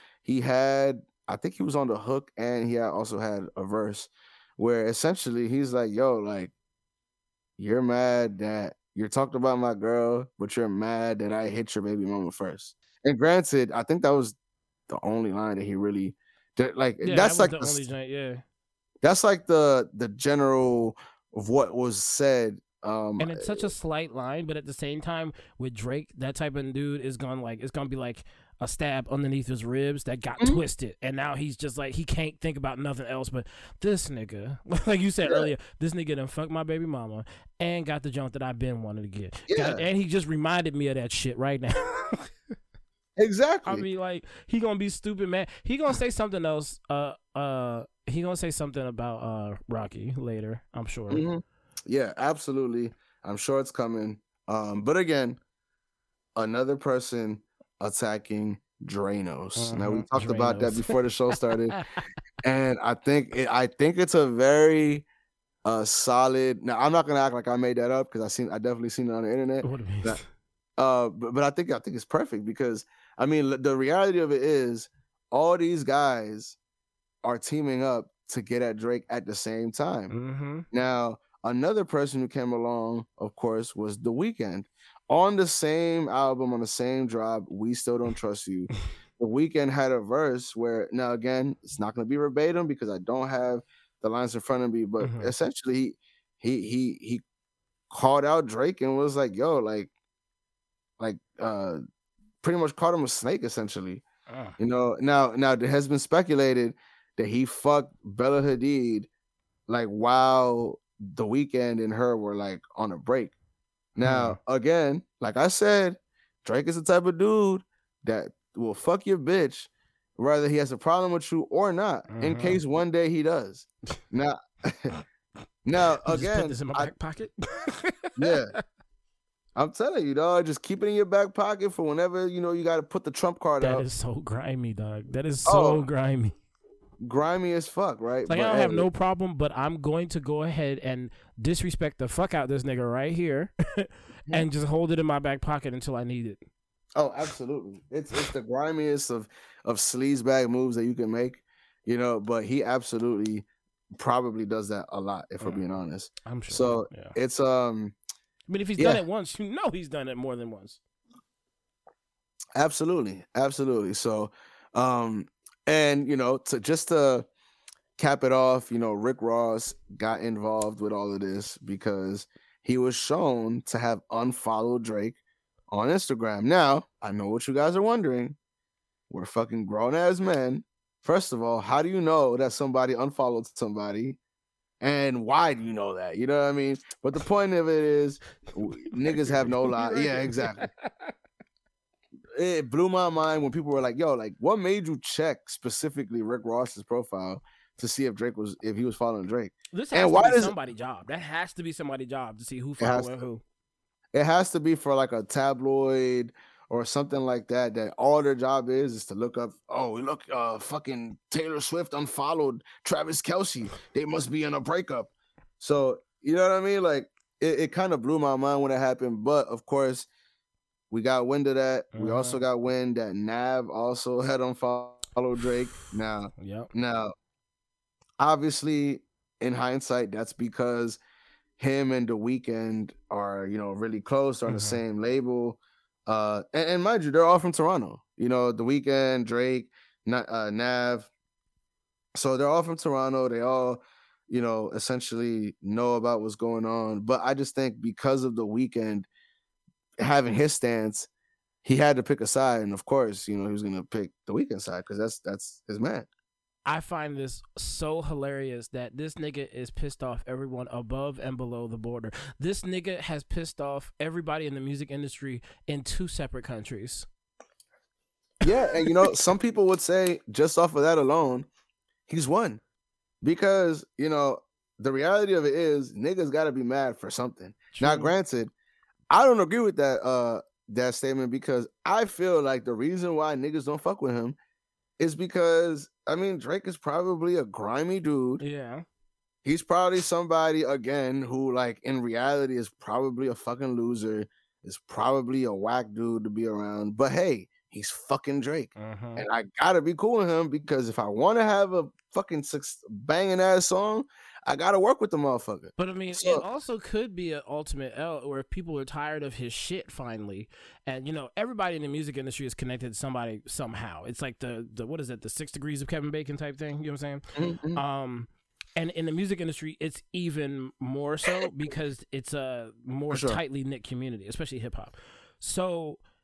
I think he was on the hook, and he also had a verse where essentially he's like, yo, like, you're mad that you're talking about my girl, but you're mad that I hit your baby mama first. And granted, I think that was the only line that he really did. Like, that's like the only joint, yeah. That's like the general of what was said. And it's such a slight line, but at the same time, with Drake, that type of dude is gonna be like, a stab underneath his ribs that got twisted, and now he's just like he can't think about nothing else but this nigga. Like you said earlier, this nigga done fucked my baby mama and got the junk that I've been wanting to get. And he just reminded me of that shit right now. Exactly. I mean, like, he gonna be stupid, man. He gonna say something else. He gonna say something about Rocky later, I'm sure. Mm-hmm. Yeah, absolutely. I'm sure it's coming. But again, another person attacking Dranos. Now we talked about that before the show started, and I think it's a very solid. Now I'm not gonna act like I made that up because I definitely seen it on the internet. What it means. But I think it's perfect because I mean the reality of it is all these guys are teaming up to get at Drake at the same time. Now another person who came along, of course, was The Weeknd on the same album on the same drop. We Still Don't Trust You. The Weeknd had a verse where now again it's not going to be verbatim because I don't have the lines in front of me, but essentially he called out Drake and was like, "Yo, like." Pretty much called him a snake, essentially. You know, now it has been speculated that he fucked Bella Hadid like while The Weeknd and her were like on a break. Now, again, like I said, Drake is the type of dude that will fuck your bitch whether he has a problem with you or not, in case one day he does. Now again, put this in my back pocket. Yeah. I'm telling you, dog, just keep it in your back pocket for whenever, you know, you got to put the trump card out. That is so grimy, dog. That is so grimy. Grimy as fuck, right? Like, I don't have no problem, but I'm going to go ahead and disrespect the fuck out this nigga right here and just hold it in my back pocket until I need it. Oh, absolutely. It's the grimiest of sleazebag moves that you can make, you know, but he absolutely probably does that a lot, if we're being honest. I'm sure. So it's I mean, if he's done it once, you know he's done it more than once. Absolutely. So, and, you know, to cap it off, you know, Rick Ross got involved with all of this because he was shown to have unfollowed Drake on Instagram. Now, I know what you guys are wondering. We're fucking grown-ass men. First of all, how do you know that somebody unfollowed somebody? And why do you know that? You know what I mean? But the point of it is, niggas have no lie. Yeah, exactly. It blew my mind when people were like, "Yo, like, what made you check specifically Rick Ross's profile to see if he was following Drake?" This has to be somebody's job. That has to be somebody's job to see who following who. It has to be for like a tabloid or something like that, that all their job is to look up, fucking Taylor Swift unfollowed Travis Kelce. They must be in a breakup. So, you know what I mean? Like, it kind of blew my mind when it happened. But, of course, we got wind of that. We also got wind that Nav also had unfollowed Drake. Now, obviously, in hindsight, that's because him and The Weeknd are, you know, really close, are on the same label. And mind you, they're all from Toronto. You know, The Weeknd, Drake, Nav. So they're all from Toronto. They all, you know, essentially know about what's going on. But I just think because of The Weeknd having his stance, he had to pick a side. And of course, you know, he was going to pick The Weeknd side because that's his man. I find this so hilarious that this nigga is pissed off everyone above and below the border. This nigga has pissed off everybody in the music industry in 2 separate countries. Yeah, and you know, some people would say just off of that alone, he's won. Because, you know, the reality of it is niggas got to be mad for something. True. Now, granted, I don't agree with that statement because I feel like the reason why niggas don't fuck with him is because, I mean, Drake is probably a grimy dude. Yeah. He's probably somebody, again, who, like, in reality is probably a fucking loser, is probably a whack dude to be around. But, hey, he's fucking Drake. And I gotta be cool with him because if I want to have a fucking banging-ass song, I gotta work with the motherfucker. But I mean, it also could be an ultimate L where people are tired of his shit finally, and you know everybody in the music industry is connected to somebody somehow. It's like the what is it, the 6 degrees of Kevin Bacon type thing. You know what I'm saying? And in the music industry, it's even more so because it's a more tightly knit community, especially hip hop. So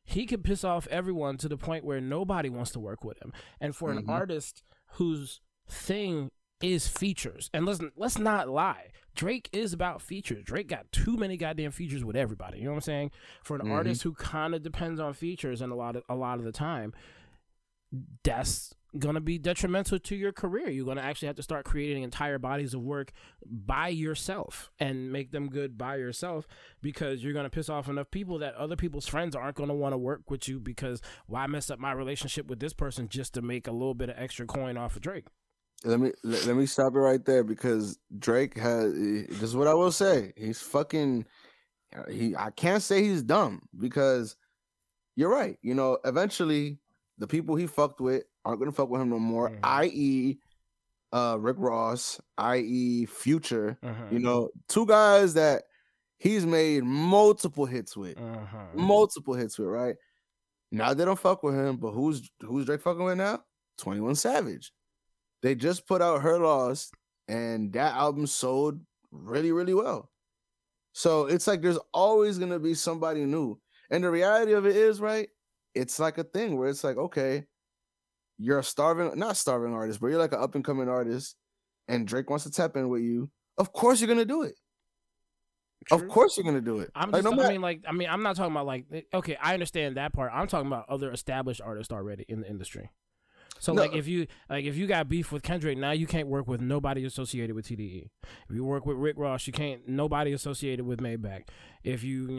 he could piss off everyone to the point where nobody wants to work with him. And for an artist whose thing is features, and let's not lie, Drake is about features. Drake got too many goddamn features with everybody. You know what I'm saying? For an artist who kind of depends on features, and a lot of the time, that's gonna be detrimental to your career. You're gonna actually have to start creating entire bodies of work by yourself and make them good by yourself, because you're gonna piss off enough people that other people's friends aren't gonna want to work with you, because why mess up my relationship with this person just to make a little bit of extra coin off of Drake? Let me stop it right there, because Drake has, this is what I will say. He's fucking, I can't say he's dumb, because you're right. You know, eventually the people he fucked with aren't going to fuck with him no more, i.e. Rick Ross, i.e. Future. You know, two guys that he's made multiple hits with, right? Now they don't fuck with him, but who's Drake fucking with now? 21 Savage. They just put out Her Loss, and that album sold really, really well. So it's like there's always going to be somebody new. And the reality of it is, right, it's like a thing where it's like, okay, you're a not starving artist, but you're like an up-and-coming artist, and Drake wants to tap in with you. Of course you're going to do it. True. Of course you're going to do it. I'm not talking about like, okay, I understand that part. I'm talking about other established artists already in the industry. So if you got beef with Kendrick, now you can't work with nobody associated with TDE. If you work with Rick Ross, you can't nobody associated with Maybach. If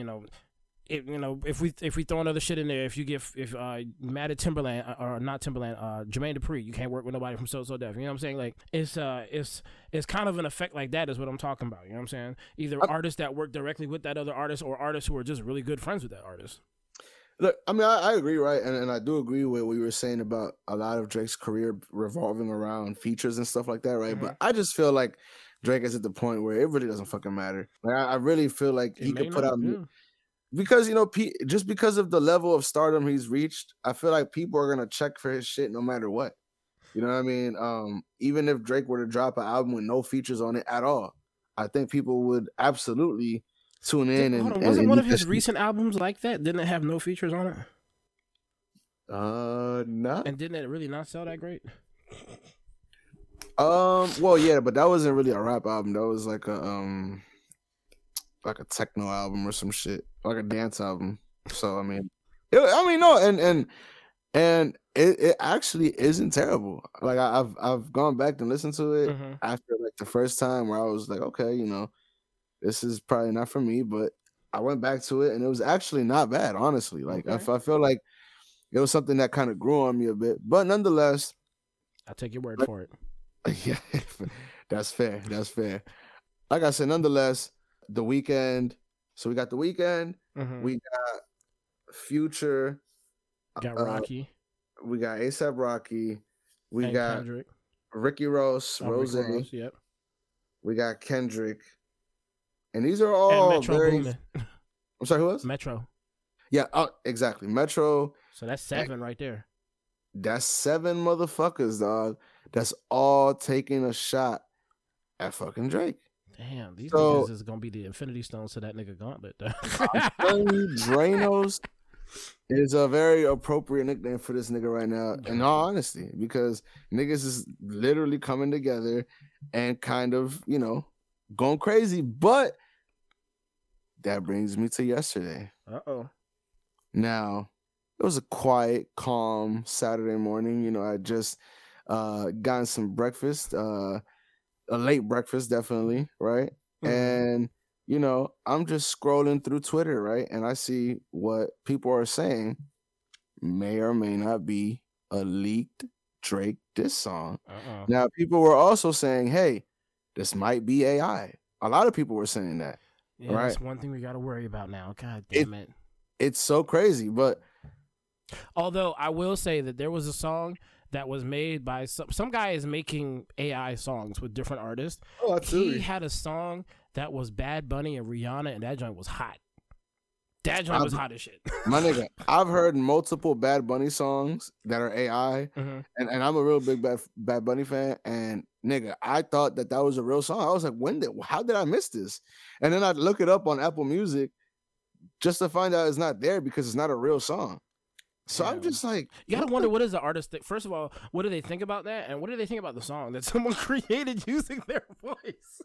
we throw another shit in there, if mad at Timberland or not Timberland, Jermaine Dupri, you can't work with nobody from So Def. You know what I'm saying? Like it's kind of an effect like that is what I'm talking about. You know what I'm saying? Either artists that work directly with that other artist, or artists who are just really good friends with that artist. Look, I mean, I agree, right? And I do agree with what you were saying about a lot of Drake's career revolving around features and stuff like that, right? But I just feel like Drake is at the point where it really doesn't fucking matter. Like, I really feel like he could put out... Because, you know, just because of the level of stardom he's reached, I feel like people are going to check for his shit no matter what. You know what I mean? Even if Drake were to drop an album with no features on it at all, I think people would absolutely... tune in. Wasn't one of his recent albums like that? Didn't it have no features on it? No. And didn't it really not sell that great? Well, yeah, but that wasn't really a rap album. That was like a techno album or some shit, like a dance album. So I mean, it actually isn't terrible. Like I've gone back and listened to it after like the first time, where I was like, okay, you know, this is probably not for me, but I went back to it and it was actually not bad, honestly. Like I feel like it was something that kind of grew on me a bit, but nonetheless, I'll take your word for it. Yeah, that's fair. That's fair. Like I said, nonetheless, The Weeknd. So we got The Weeknd. We got Future. Got Rocky. We got A$AP Rocky. We got Kendrick. Ricky Ross, Rose. Yep. We got Kendrick. And these are all Metro very... Boomin. I'm sorry, who else? Metro. Yeah, exactly. Metro. So that's 7 right there. That's 7 motherfuckers, dog. That's all taking a shot at fucking Drake. Damn, these niggas is gonna be the Infinity Stones to that nigga Gauntlet. Drainos is a very appropriate nickname for this nigga right now, in all honesty, because niggas is literally coming together and kind of, you know, going crazy. But that brings me to yesterday. Now, it was a quiet, calm Saturday morning. You know, I just gotten some breakfast, a late breakfast, definitely, right? And, you know, I'm just scrolling through Twitter, right? And I see what people are saying may or may not be a leaked Drake diss song. Now, people were also saying, hey, this might be AI. A lot of people were saying that. Yeah, right? That's one thing we got to worry about now. God damn it. It's so crazy, but... Although I will say that there was a song that was made by some guy is making AI songs with different artists. Oh, absolutely. He had a song that was Bad Bunny and Rihanna, and that joint was hot. That joint was hot as shit. My nigga, I've heard multiple Bad Bunny songs that are AI, and I'm a real big Bad Bunny fan, and nigga, I thought that was a real song. I was like, how did I miss this? And then I look it up on Apple Music. just to find out it's not there because it's not a real song. So I'm just like, you gotta wonder what does the artist think. First of all, what do they think about that, and what do they think about the song that someone created using their voice?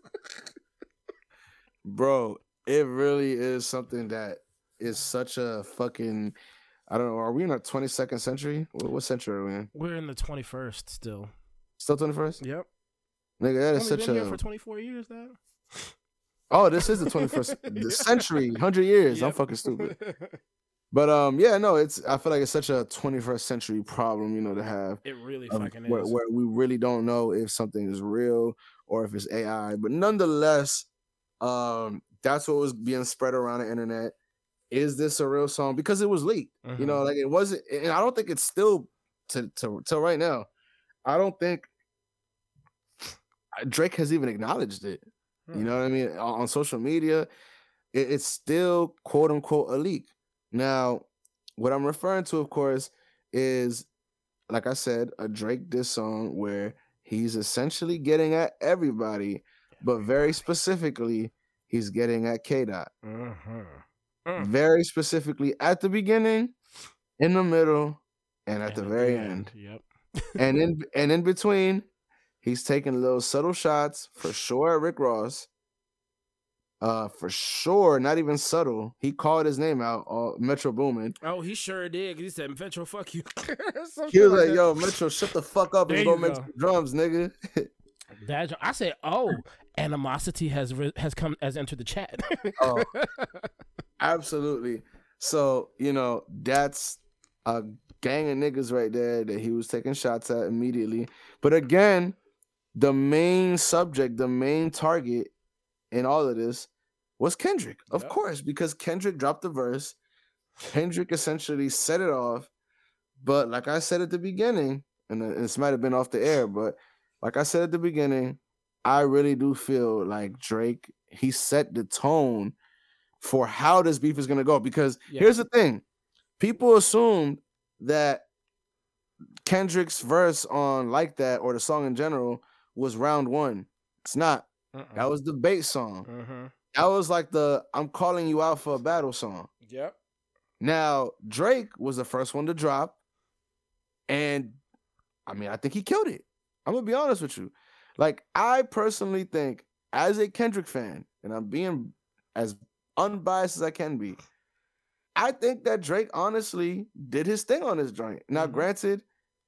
Bro, it really is something that is such a fucking, I don't know, are we in our 22nd century? What century are we in? We're in the 21st still. Still 21st? Yep. Nigga, that is Only such been a... here for 24 years now. Oh, this is the 21st the century, 100 years. Yep. I'm fucking stupid. But yeah, no, I feel like it's such a 21st century problem, you know, to have. It really fucking where, is. Where we really don't know if something is real or if it's AI. But nonetheless, that's what was being spread around the internet. Is this a real song? Because it was leaked. You know, like it wasn't, and I don't think it's still till right now. I don't think Drake has even acknowledged it. You know what I mean? On social media, it's still quote unquote a leak. Now, what I'm referring to, of course, is, like I said, a Drake diss song where he's essentially getting at everybody, but very specifically, he's getting at K-Dot. Very specifically at the beginning, in the middle, and at the very end. Yep. and in between, he's taking little subtle shots for sure at Rick Ross. For sure, not even subtle. He called his name out, Metro Boomin. Oh, he sure did. He said, Metro, fuck you. He was like, yo, Metro, shut the fuck up and go make some drums, nigga. I said, oh, animosity has entered the chat. Oh, absolutely. So, you know, that's a gang of niggas right there that he was taking shots at immediately. But again, the main subject, the main target in all of this was Kendrick, of course, because Kendrick dropped the verse. Kendrick essentially set it off. But like I said at the beginning, and this might have been off the air, but like I said at the beginning, I really do feel like Drake, he set the tone for how this beef is going to go. Because here's the thing. People assumed that Kendrick's verse on Like That, or the song in general, was round one. It's not. That was the bait song. That was like the I'm calling you out for a battle song. Yep. Now, Drake was the first one to drop. And I mean, I think he killed it. I'm going to be honest with you. Like, I personally think, as a Kendrick fan, and I'm being as unbiased as I can be, I think that Drake honestly did his thing on this joint. Now, granted,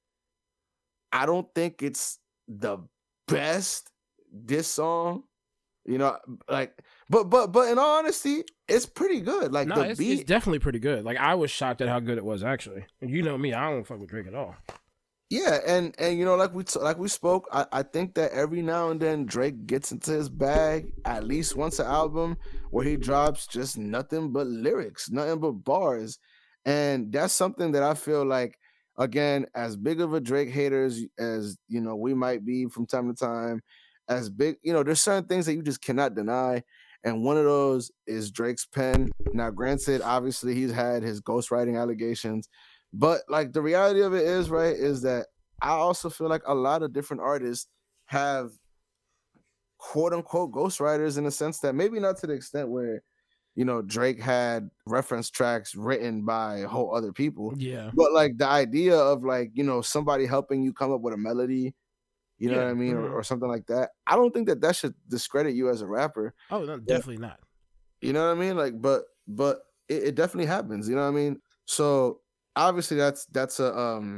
I don't think it's the best diss song, you know, like, but in all honesty, it's pretty good. Like, no, it's definitely pretty good. Like, I was shocked at how good it was, actually. You know me, I don't fuck with Drake at all. Yeah, and you know, like we spoke, I think that every now and then Drake gets into his bag at least once an album where he drops just nothing but lyrics, nothing but bars. And that's something that I feel like, again, as big of a Drake haters as, you know, we might be from time to time, as big, you know, there's certain things that you just cannot deny. And one of those is Drake's pen. Now, granted, obviously he's had his ghostwriting allegations, but like the reality of it is, right, is that I also feel like a lot of different artists have quote unquote ghostwriters, in a sense that maybe not to the extent where, you know, Drake had reference tracks written by whole other people. Yeah. But like the idea of, like, you know, somebody helping you come up with a melody, you know what I mean? Or something like that. I don't think that should discredit you as a rapper. Oh, no, definitely not. You know what I mean? Like, but it definitely happens. You know what I mean? So obviously that's a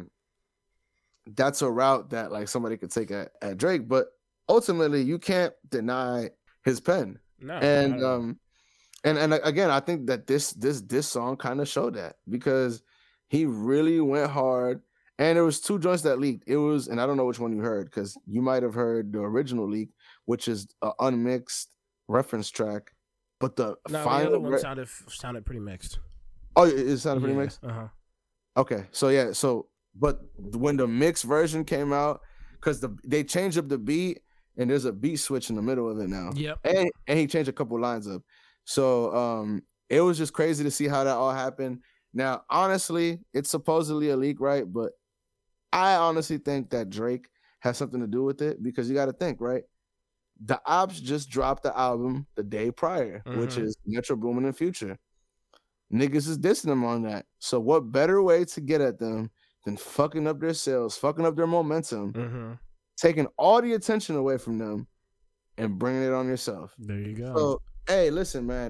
route that like somebody could take at Drake, but ultimately you can't deny his pen. No. And again, I think that this song kind of showed that, because he really went hard. And there was two joints that leaked. It was, and I don't know which one you heard, because you might have heard the original leak, which is an unmixed reference track. But the other one sounded pretty mixed. Oh, it sounded pretty mixed? Uh-huh. Okay, so yeah, but when the mixed version came out, because they changed up the beat, and there's a beat switch in the middle of it now. Yep. And he changed a couple lines up. So it was just crazy to see how that all happened. Now, honestly, it's supposedly a leak, right? But I honestly think that Drake has something to do with it, because you got to think, right? The Ops just dropped the album the day prior, which is Metro Boomin and Future. niggas is dissing them on that. So what better way to get at them than fucking up their sales, fucking up their momentum, taking all the attention away from them, and bringing it on yourself. There you go. So hey, listen, man.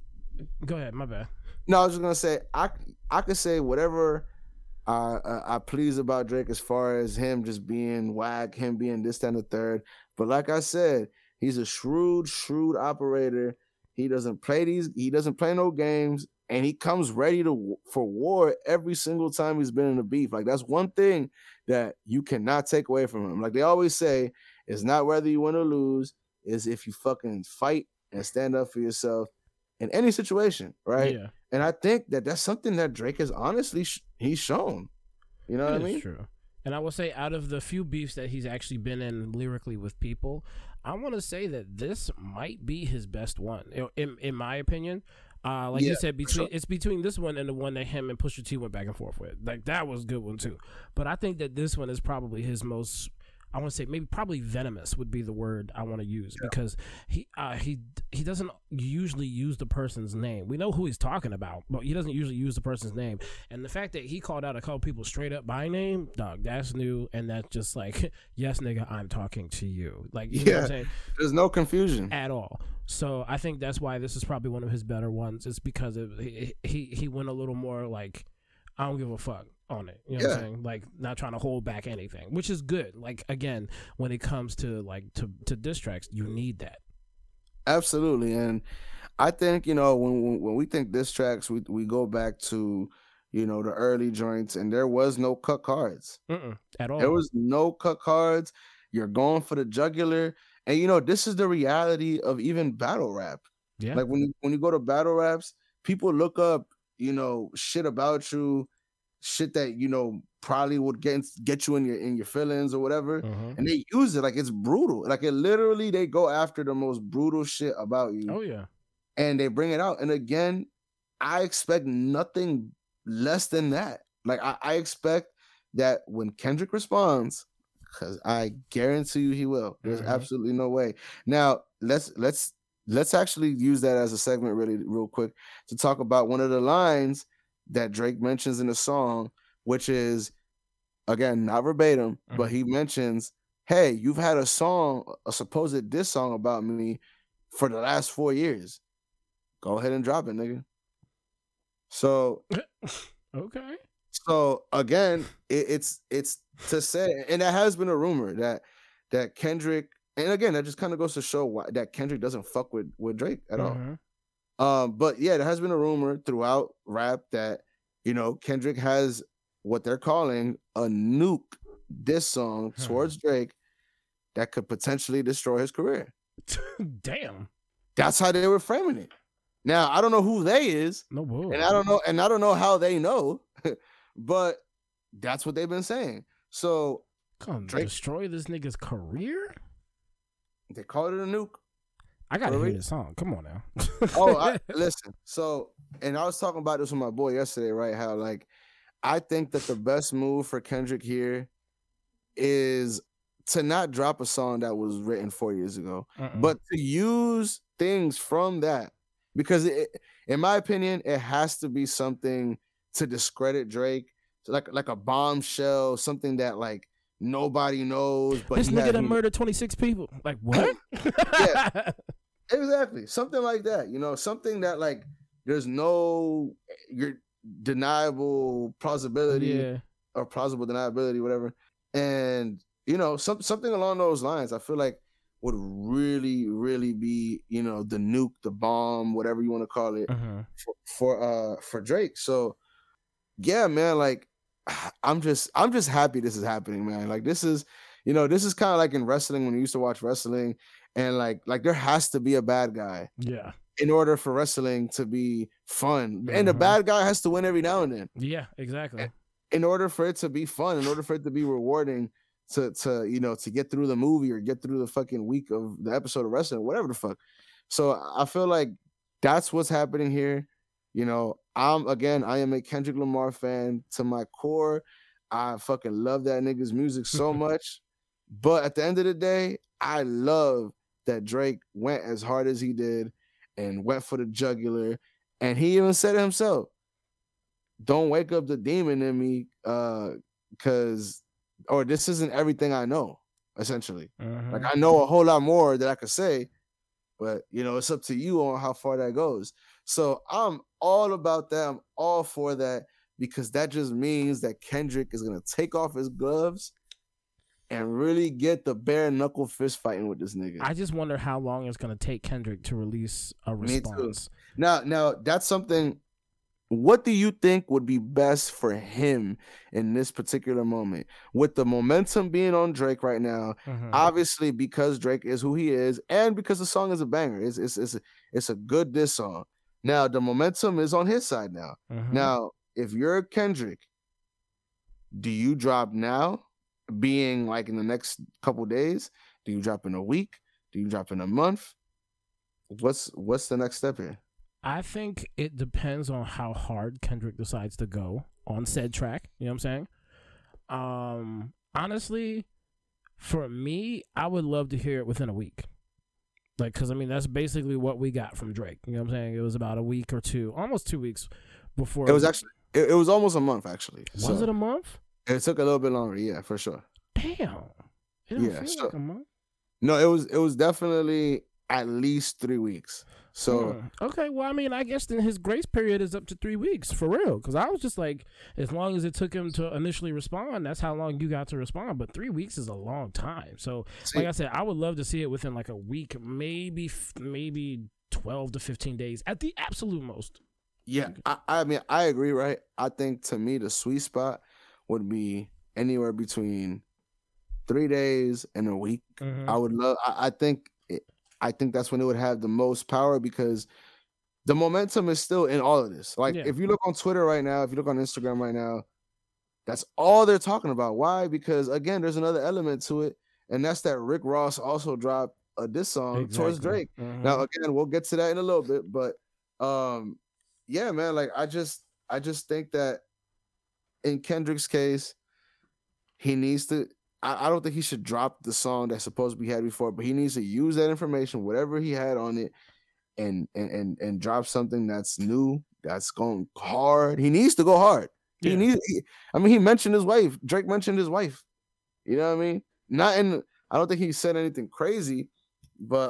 Go ahead, my bad. No, I was just gonna say I could say whatever I please about Drake as far as him just being whack, him being this, that, and the third. But like I said, he's a shrewd operator. He doesn't play no games, and he comes ready for war every single time he's been in a beef. Like that's one thing that you cannot take away from him. Like they always say, it's not whether you win or lose, it's if you fucking fight and stand up for yourself in any situation, right? Yeah. And I think that that's something that Drake has honestly he's shown. You know what I mean? True. And I will say, out of the few beefs that he's actually been in lyrically with people, I want to say that this might be his best one, in my opinion. You said, it's between this one and the one that him and Pusha T went back and forth with. Like that was a good one too. But I think that this one is probably his most. I want to say probably venomous would be the word I want to use, because he doesn't usually use the person's name. We know who he's talking about, but he doesn't usually use the person's name. And the fact that he called out a couple people straight up by name, dog, that's new, and that's just like, yes, nigga, I'm talking to you. Like, you know what I'm saying? There's no confusion at all. So I think that's why this is probably one of his better ones. It's because he went a little more like, I don't give a fuck on it. You know what I'm saying? Like not trying to hold back anything, which is good. Like again, when it comes to like to diss tracks, you need that. Absolutely. And I think, when we think diss tracks, we go back to, the early joints, and there was no cut cards. At all. There was no cut cards. You're going for the jugular. And this is the reality of even battle rap. Yeah. Like when you go to battle raps, people look up, shit about you, shit that probably would get you in your feelings or whatever, and they use it like it's brutal. Like it literally, they go after the most brutal shit about you. Oh yeah, and they bring it out. And again, I expect nothing less than that. Like I expect that when Kendrick responds, because I guarantee you he will. There's absolutely no way. Now let's actually use that as a segment really real quick to talk about one of the lines that Drake mentions in the song, which is, again, not verbatim, but he mentions, hey, you've had a supposed diss song about me for the last 4 years. Go ahead and drop it, nigga. So okay. So again, it's to say, and that has been a rumor that Kendrick, and again, that just kind of goes to show why that Kendrick doesn't fuck with Drake at all. But yeah, there has been a rumor throughout rap that, Kendrick has what they're calling a nuke diss song towards Drake that could potentially destroy his career. Damn. That's how they were framing it. Now, I don't know who they is. No boy. And I don't know how they know, but that's what they've been saying. So Drake destroy this nigga's career? They call it a nuke. I gotta hear this song. Come on now. Listen. So, and I was talking about this with my boy yesterday, right? How like I think that the best move for Kendrick here is to not drop a song that was written 4 years ago, but to use things from that, because in my opinion, it has to be something to discredit Drake, like a bombshell, something that like nobody knows. But this nigga that murdered 26 people. Like what? Yeah. Exactly. Something like that, something that like there's no deniable plausibility or plausible deniability, whatever. And, something along those lines, I feel like would really, really be, the nuke, the bomb, whatever you want to call it for Drake. So yeah, man, like I'm just happy this is happening, man. Like this is this is kind of like in wrestling when you used to watch wrestling. And like there has to be a bad guy, in order for wrestling to be fun, and the bad guy has to win every now and then. Yeah, exactly. In order for it to be fun, in order for it to be rewarding, to get through the movie or get through the fucking week of the episode of wrestling, whatever the fuck. So I feel like that's what's happening here. I am a Kendrick Lamar fan to my core. I fucking love that nigga's music so much. But at the end of the day, I love that Drake went as hard as he did and went for the jugular And he even said it himself. Don't wake up the demon in me, or this isn't everything I know, essentially. Like, I know a whole lot more that I could say, but, it's up to you on how far that goes. So I'm all about that. I'm all for that, because that just means that Kendrick is going to take off his gloves and really get the bare knuckle fist fighting with this nigga. I just wonder how long it's going to take Kendrick to release a response. Me too. Now that's something. What do you think would be best for him in this particular moment? With the momentum being on Drake right now, obviously because Drake is who he is, and because the song is a banger, it's a good diss song. Now the momentum is on his side now. Now, if you're Kendrick, do you drop now, being like in the next couple days? Do you drop in a week? Do you drop in a month? What's the next step here? I think it depends on how hard Kendrick decides to go on said track. You know what I'm saying? Honestly, for me, I would love to hear it within a week. Like, because, that's basically what we got from Drake. You know what I'm saying? It was about a week or two, almost 2 weeks before. It was actually, it was almost a month, actually. Was it a month? It took a little bit longer, yeah, for sure. Damn. It don't feel like a month. No, it was definitely at least 3 weeks. So okay, well, I guess then his grace period is up to 3 weeks for real. Because I was just like, as long as it took him to initially respond, that's how long you got to respond. But 3 weeks is a long time. So, like I said, I would love to see it within like a week, maybe 12 to 15 days at the absolute most. Yeah, I agree, right? I think to me the sweet spot would be anywhere between 3 days and a week. I would love. I think that's when it would have the most power, because the momentum is still in all of this. Like, if you look on Twitter right now, if you look on Instagram right now, that's all they're talking about. Why? Because, again, there's another element to it, and that's that Rick Ross also dropped a diss song towards Drake. Now, again, we'll get to that in a little bit, but yeah, man, like, I just think that in Kendrick's case, he needs to. I don't think he should drop the song that's supposed to be had before, but he needs to use that information, whatever he had on it, and drop something that's new, that's going hard. He needs to go hard. Yeah. He mentioned his wife. Drake mentioned his wife. You know what I mean? I don't think he said anything crazy, but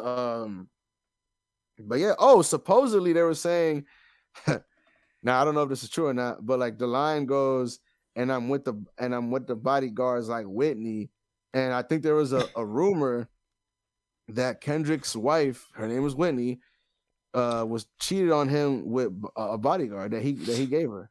yeah. Oh, supposedly they were saying, now I don't know if this is true or not, but like the line goes, and I'm with the bodyguards like Whitney. And I think there was a rumor that Kendrick's wife, her name was Whitney, was cheated on him with a bodyguard that he gave her.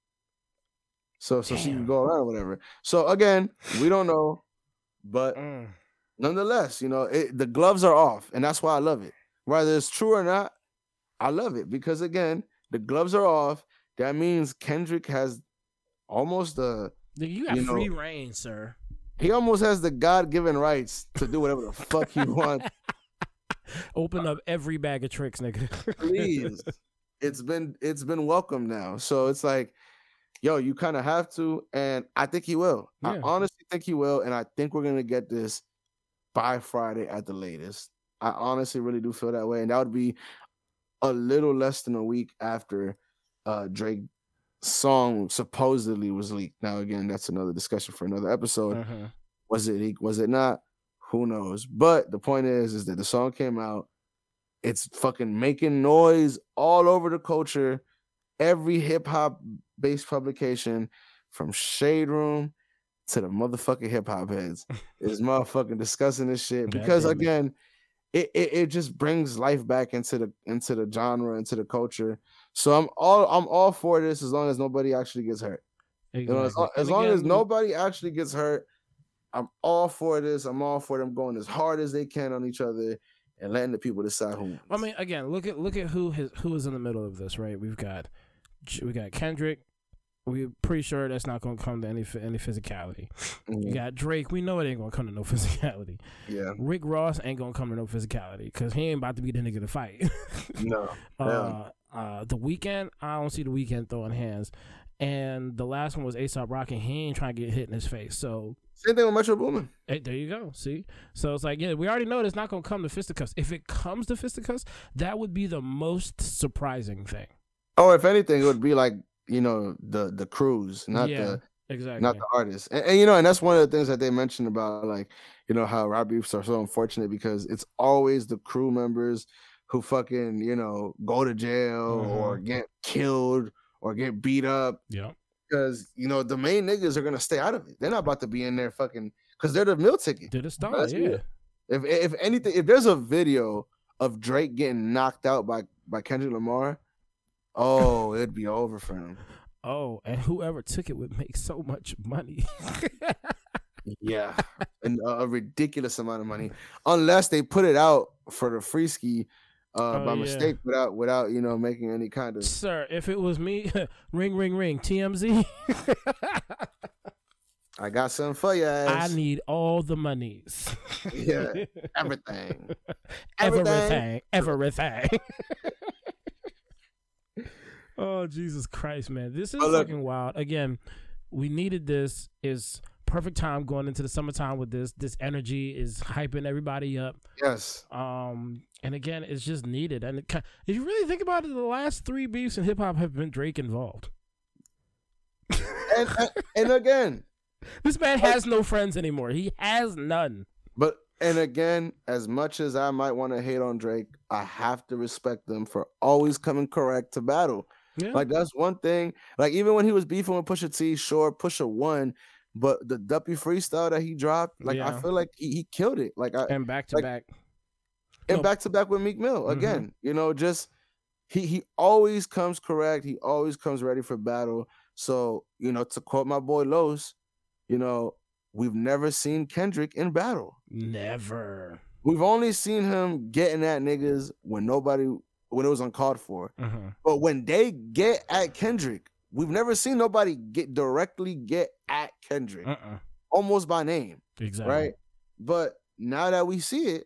So she can go around or whatever. So again, we don't know, but nonetheless, the gloves are off, and that's why I love it. Whether it's true or not, I love it, because again, the gloves are off. That means Kendrick has almost you got free reign, sir. He almost has the God-given rights to do whatever the fuck he wants. Open up every bag of tricks, nigga. Please. It's been welcome now. So it's like, yo, you kind of have to, and I think he will. Yeah. I honestly think he will, and I think we're gonna get this by Friday at the latest. I honestly really do feel that way, and that would be a little less than a week after Drake song supposedly was leaked. Now again, that's another discussion for another episode. Was it leaked? Was it not? Who knows? But the point is that the song came out. It's fucking making noise all over the culture. Every hip-hop based publication, from Shade Room to the motherfucking hip-hop heads, is motherfucking discussing this shit, because again, it just brings life back into the genre, into the culture. So I'm all for this, as long as nobody actually gets hurt. Exactly. As long as nobody actually gets hurt, I'm all for this. I'm all for them going as hard as they can on each other and letting the people decide who wins. I mean, again, look at who is in the middle of this, right? We got Kendrick. We're pretty sure that's not going to come to any physicality. You got Drake. We know it ain't going to come to no physicality. Yeah. Rick Ross ain't going to come to no physicality, because he ain't about to be the nigga to fight. No. The Weeknd, I don't see the Weeknd throwing hands. And the last one was A$AP Rocky. He ain't trying to get hit in his face. So same thing with Metro Boomin. Hey, there you go. See? So it's like, yeah, we already know it's not going to come to fisticuffs. If it comes to fisticuffs, that would be the most surprising thing. Or if anything, it would be like, the crews, not Yeah, the exactly. artists. And that's one of the things that they mentioned about, like, how rap beefs are so unfortunate because it's always the crew members who fucking, go to jail or get killed or get beat up. Yeah. Because, the main niggas are gonna stay out of it. They're not about to be in there fucking because they're the meal ticket. Did a star, That's yeah. real. If anything, if there's a video of Drake getting knocked out by Kendrick Lamar, oh, it'd be over for him. Oh, and whoever took it would make so much money. Yeah, and a ridiculous amount of money, unless they put it out for the free ski by mistake without making any kind of. Sir, if it was me, ring, ring, ring, TMZ. I got something for you. I need all the monies. Yeah, everything. Everything. Oh, Jesus Christ, man. This is fucking wild. Again, we needed this. Is perfect time going into the summertime with this. This energy is hyping everybody up. Yes. And again, it's just needed. And if you really think about it, the last 3 beefs in hip hop have been Drake involved. And again, this man has no friends anymore. He has none. And again, as much as I might want to hate on Drake, I have to respect them for always coming correct to battle. Yeah. Like, that's one thing. Like, even when he was beefing with Pusha T, sure, Pusha won, but the Duppy freestyle that he dropped, like, I feel like he killed it. Like, and back to back. And back to back with Meek Mill again. Just he always comes correct. He always comes ready for battle. So, to quote my boy Los, we've never seen Kendrick in battle. Never. We've only seen him getting at niggas when it was uncalled for. But when they get at Kendrick, we've never seen nobody directly get at Kendrick, almost by name. Exactly. Right. But now that we see it,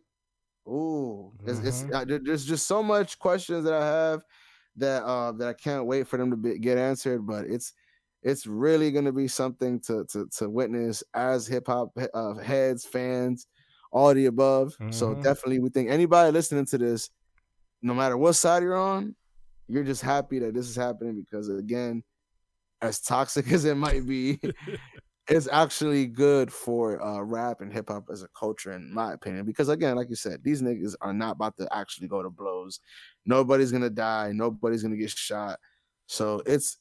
there's just so much questions that I have that I can't wait for them to get answered. But it's really going to be something to witness as hip hop heads, fans, all the above. So definitely, we think anybody listening to this, no matter what side you're on, you're just happy that this is happening because, again, as toxic as it might be, it's actually good for rap and hip hop as a culture, in my opinion. Because, again, like you said, these niggas are not about to actually go to blows. Nobody's gonna die. Nobody's gonna get shot. So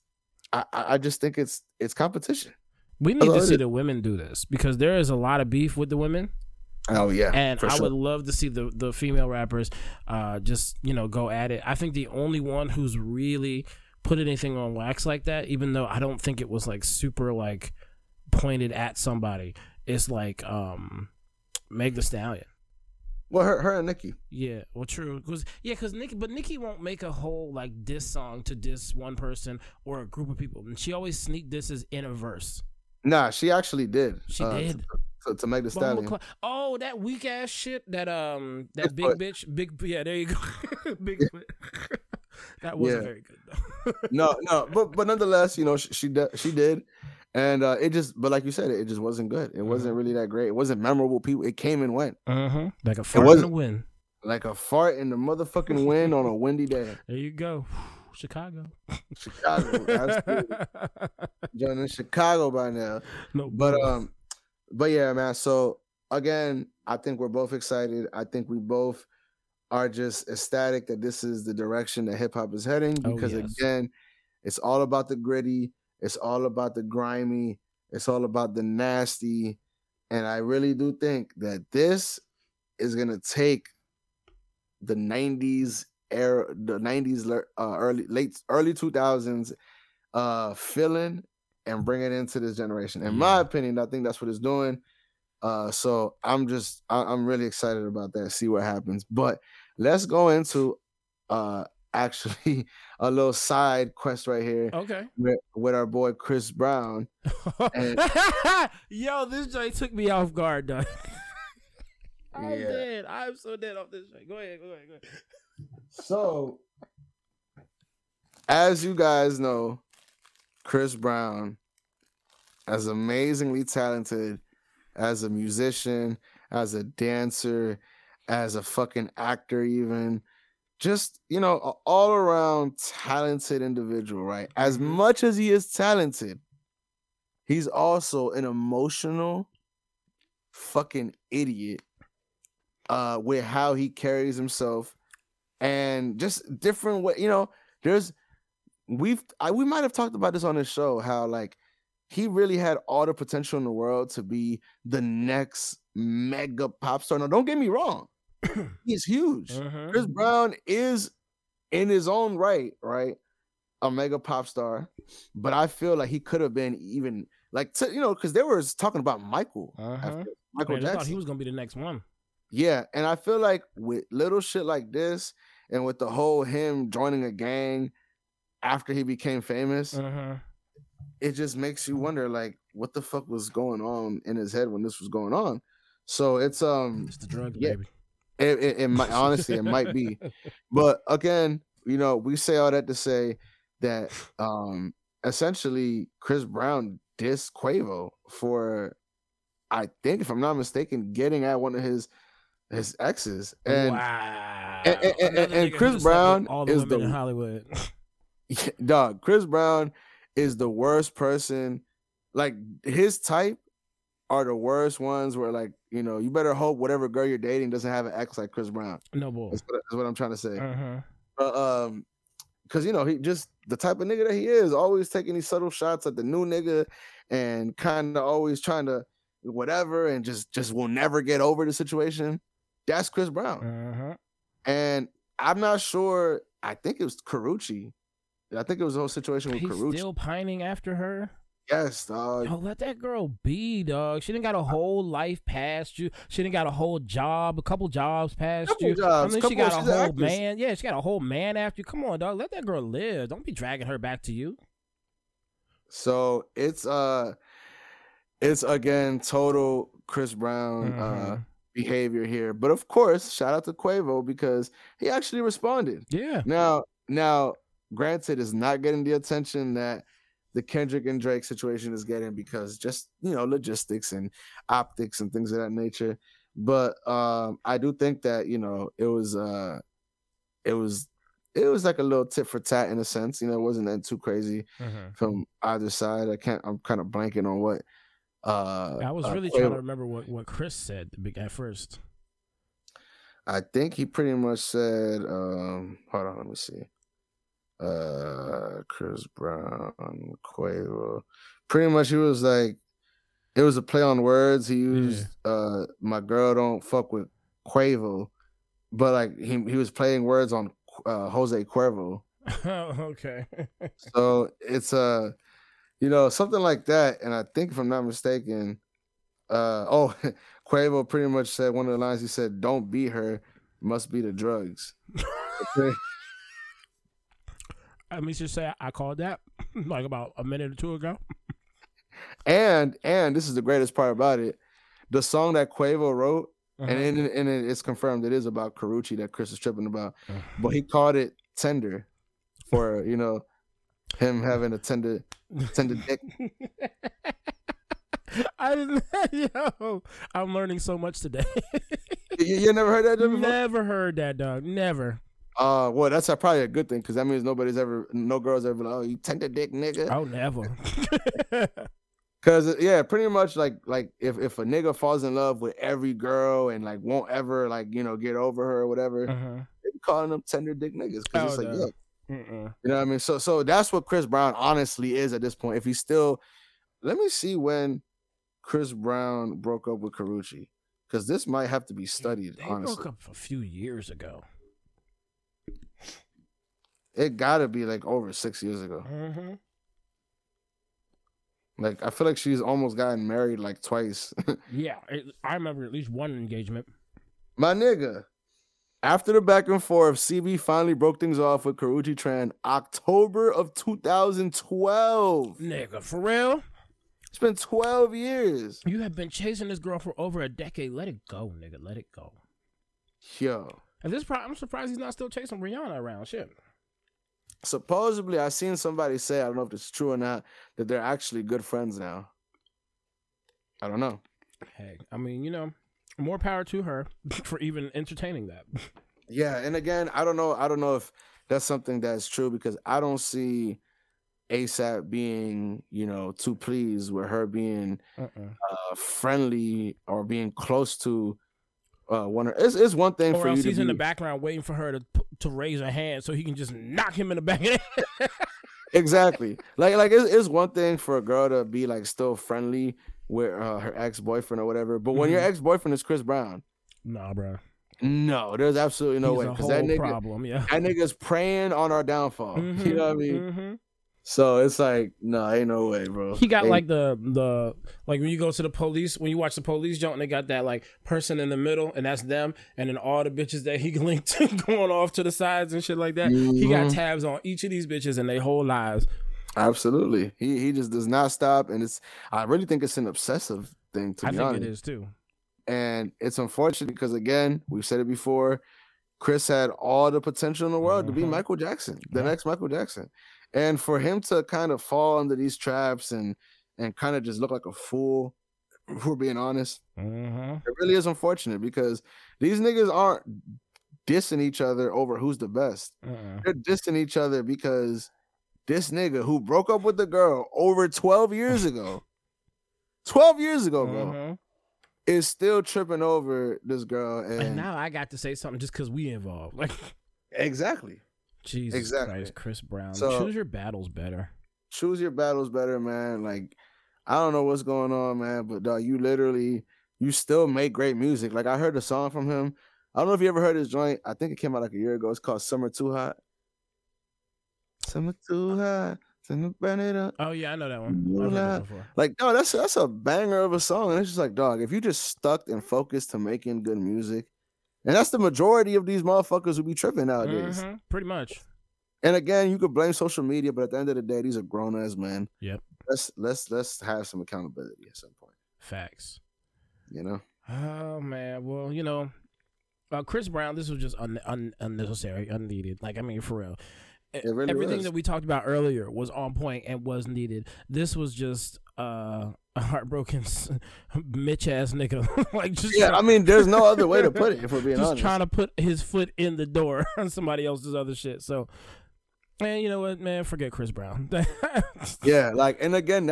I just think it's competition. We need to see the women do this because there is a lot of beef with the women. Oh yeah, and I would love to see the female rappers just go at it. I think the only one who's really put anything on wax like that, even though I don't think it was like super like pointed at somebody, is like Meg Thee Stallion. Well, her and Nicki. Yeah, well, true. Because Nicki won't make a whole like diss song to diss one person or a group of people, and she always sneak disses in a verse. Nah, she actually did. She did. To Meg Thee Stallion. Oh, that weak ass shit. That big bitch. Yeah, there you go. Big. That wasn't very good though. no, but nonetheless, she did, and but like you said, it just wasn't good. It wasn't really that great. It wasn't memorable. It came and went. Like a fart in the wind. Like a fart in the motherfucking wind on a windy day. There you go. Chicago. Absolutely. John in Chicago by now. No, but yeah, man. So again, I think we're both excited. I think we both are just ecstatic that this is the direction that hip hop is heading. Because again, it's all about the gritty. It's all about the grimy. It's all about the nasty. And I really do think that this is gonna take the 90s era, the 90s early 2000s feeling and bring it into this generation. In my opinion, I think that's what it's doing. So I'm really excited about that. See what happens. But let's go into actually a little side quest right here. Okay. With our boy Chris Brown. Yo, this joint took me off guard, though. I'm dead. I'm so dead off this joint. Go ahead. So, as you guys know, Chris Brown, as amazingly talented as a musician, as a dancer, as a fucking actor even, just, you know, an all around talented individual, right? As much as he is talented, he's also an emotional fucking idiot with how he carries himself and just different way. You know, we might have talked about this on this show, how like he really had all the potential in the world to be the next mega pop star. Now, don't get me wrong. He's huge. Chris Brown is in his own right, a mega pop star. But I feel like he could have been even like, you know, because they were talking about Michael. Michael Jackson. I thought he was going to be the next one. Yeah. And I feel like with little shit like this and with the whole him joining a gang after he became famous, it just makes you wonder, like, what the fuck was going on in his head when this was going on. So it's the drugs, baby. It might, honestly, it might be. But again, you know, we say all that to say that essentially Chris Brown dissed Quavo for, I think, if I'm not mistaken, getting at one of his exes. And wow. And Chris Brown all the is women in Hollywood. Dog, Chris Brown is the worst person. Like, his type are the worst ones where, like, you know, you better hope whatever girl you're dating doesn't have an ex like Chris Brown. No bull. That's what I'm trying to say. Because, you know, he just the type of nigga that he is, always taking these subtle shots at the new nigga and kind of always trying to whatever and just will never get over the situation. That's Chris Brown. And I'm not sure. I think it was Karrueche. I think it was the whole situation with Karrueche. He's still pining after her? Yes, dog. Oh, let that girl be, dog. She didn't got a whole life past you. She didn't got a whole job, a couple jobs past you. Jobs. I mean, she got a whole man. Yeah, she got a whole man after you. Come on, dog. Let that girl live. Don't be dragging her back to you. So it's again total Chris Brown behavior here. But of course, shout out to Quavo because he actually responded. Yeah. Now, granted, it's not getting the attention that the Kendrick and Drake situation is getting because just, you know, logistics and optics and things of that nature. But I do think that, you know, it was like a little tit for tat in a sense. You know, it wasn't that too crazy from either side. I'm kind of blanking on what. I was really trying to remember what Chris said at first. I think he pretty much said, hold on, let me see. Chris Brown, Quavo. Pretty much he was like, it was a play on words. He used my girl don't fuck with Quavo, but like he was playing words on Jose Cuervo. Okay. So it's you know, something like that. And I think if I'm not mistaken, Quavo pretty much said one of the lines, he said, "Don't be her, must be the drugs." Okay. Let me just say I called that like about a minute or two ago. And this is the greatest part about it. The song that Quavo wrote, and it's confirmed it is about Karrueche that Chris is tripping about. But he called it Tender for, you know, him having a tender dick. I'm learning so much today. You never heard that before? Never heard that, dog. Never. Well, that's probably a good thing because that means no girls ever like, oh, you tender dick nigga. Oh, never. Because yeah, pretty much like if a nigga falls in love with every girl and like won't ever like, you know, get over her or whatever, they be calling them tender dick niggas because it's like, yeah, you know what I mean. So that's what Chris Brown honestly is at this point. If he's still, let me see when Chris Brown broke up with Karrueche because this might have to be studied. They honestly, broke up a few years ago. It gotta be like over 6 years ago. Like, I feel like she's almost gotten married like twice. Yeah, I remember at least one engagement. My nigga, after the back and forth, CB finally broke things off with Karrueche Tran October of 2012. Nigga, for real? It's been 12 years. You have been chasing this girl for over a decade. Let it go, nigga. Let it go. Yo. At this point, I'm surprised he's not still chasing Rihanna around. Shit. Supposedly, I seen somebody say, I don't know if it's true or not, that they're actually good friends now. I don't know. Hey, I mean, you know, more power to her for even entertaining that. Yeah, and again, I don't know if that's something that's true because I don't see ASAP being, too pleased with her being friendly or being close to one. It's one thing Or for else you to he's in the be background waiting for her to raise her hand so he can just knock him in the back of the head. exactly like it's one thing for a girl to be like still friendly with her ex-boyfriend or whatever, but when your ex-boyfriend is Chris Brown, Nah, bro. no, there's absolutely no He's way a because whole problem. Yeah. that nigga's praying on our downfall. You know what I mean? Mm-hmm. So it's like, no, ain't no way, bro. He got like the like when you go to the police, when you watch the police joint, and they got that like person in the middle, and that's them, and then all the bitches that he linked to going off to the sides and shit like that. He got tabs on each of these bitches and their whole lives. Absolutely, he just does not stop, and I really think it's an obsessive thing. To be honest, I think it is too, and it's unfortunate because again, we've said it before. Chris had all the potential in the world to be Michael Jackson, the next Michael Jackson. And for him to kind of fall under these traps and kind of just look like a fool, if we're being honest, it really is unfortunate because these niggas aren't dissing each other over who's the best. They're dissing each other because this nigga who broke up with the girl over 12 years ago, bro, is still tripping over this girl. And now I got to say something just because we involved. Like, exactly. Jesus Christ, Chris Brown. So, choose your battles better. Choose your battles better, man. Like, I don't know what's going on, man, but dog, you still make great music. Like, I heard a song from him. I don't know if you ever heard his joint. I think it came out like a year ago. It's called Summer Too Hot. Summer Too Hot. Burn it up. Oh yeah, I know that one. I've heard that before. Like, no, that's a banger of a song. And it's just like, dog, if you just stuck and focused to making good music, and that's the majority of these motherfuckers who be tripping nowadays. Pretty much. And again, you could blame social media, but at the end of the day, these are grown ass men. Yep. Let's have some accountability at some point. Facts. You know. Oh man. Well, Chris Brown. This was just unnecessary, unneeded. Like, I mean, for real. Really everything that we talked about earlier was on point and was needed. This was just a heartbroken Mitch ass nigga. Like, just I mean, there's no other way to put it. If we're being honest, just trying to put his foot in the door on somebody else's other shit. So, man, you know what, man? Forget Chris Brown. Yeah, like, and again,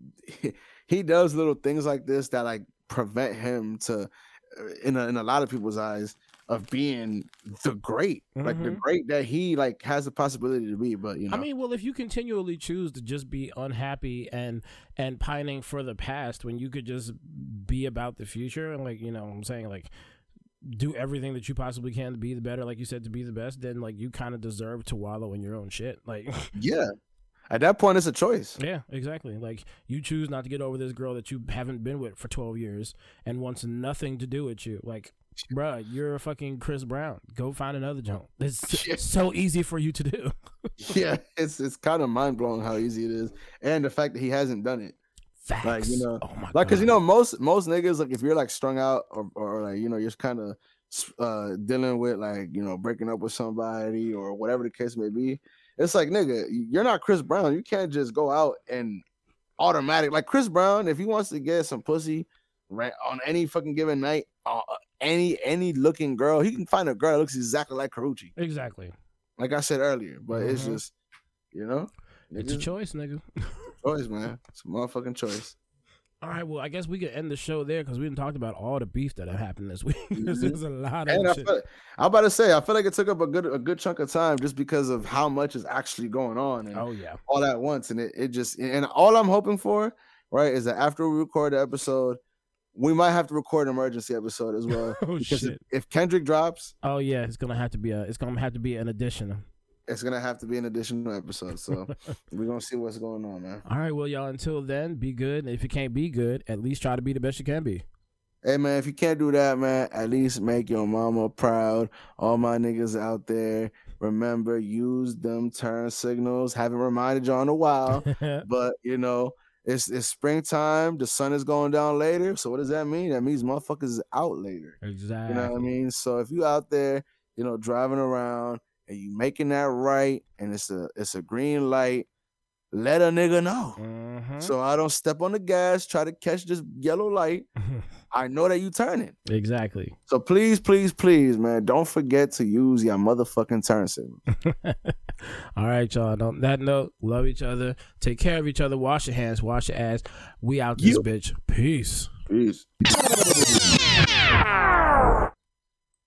he does little things like this that like prevent him to, in a lot of people's eyes, of being the great, like the great that he like has the possibility to be. But I mean, well, if you continually choose to just be unhappy and pining for the past when you could just be about the future and, like, I'm saying, like, do everything that you possibly can to be the better, like you said, to be the best, then like you kind of deserve to wallow in your own shit. Like, yeah. At that point, it's a choice. Yeah, exactly. Like, you choose not to get over this girl that you haven't been with for 12 years and wants nothing to do with you. Like, bruh, you're a fucking Chris Brown. Go find another joint. It's so easy for you to do. Yeah, it's kind of mind blowing how easy it is, and the fact that he hasn't done it. Facts. Like, oh my like, God. because most niggas, like, if you're like strung out or like you're kind of dealing with like breaking up with somebody or whatever the case may be, it's like, nigga, you're not Chris Brown. You can't just go out and automatic like Chris Brown. If he wants to get some pussy right on any fucking given night, any looking girl, he can find a girl that looks exactly like Karrueche. Exactly. Like I said earlier, but it's just, it's a choice, nigga. Choice, man. It's a motherfucking choice. All right, well, I guess we could end the show there because we didn't talk about all the beef that have happened this week. There's a lot of shit. I'm about to say, I feel like it took up a good chunk of time just because of how much is actually going on. And all at once. And it just, and all I'm hoping for, right, is that after we record the episode, we might have to record an emergency episode as well. Because if Kendrick drops, it's gonna have to be an addition. It's gonna have to be an additional episode. So we're gonna see what's going on, man. All right, well, y'all, until then, be good. And if you can't be good, at least try to be the best you can be. Hey, man, if you can't do that, man, at least make your mama proud. All my niggas out there, remember, use them turn signals. Haven't reminded you in a while, but it's springtime. The sun is going down later. So what does that mean? That means motherfuckers is out later. Exactly. You know what I mean? So if you out there, driving around and you making that right, and it's a green light, let a nigga know. So I don't step on the gas, try to catch this yellow light. I know that you turning. Exactly. So please, please, please, man, don't forget to use your motherfucking turn signal. All right, y'all. On that note, love each other. Take care of each other. Wash your hands. Wash your ass. We out this bitch. Peace. Peace.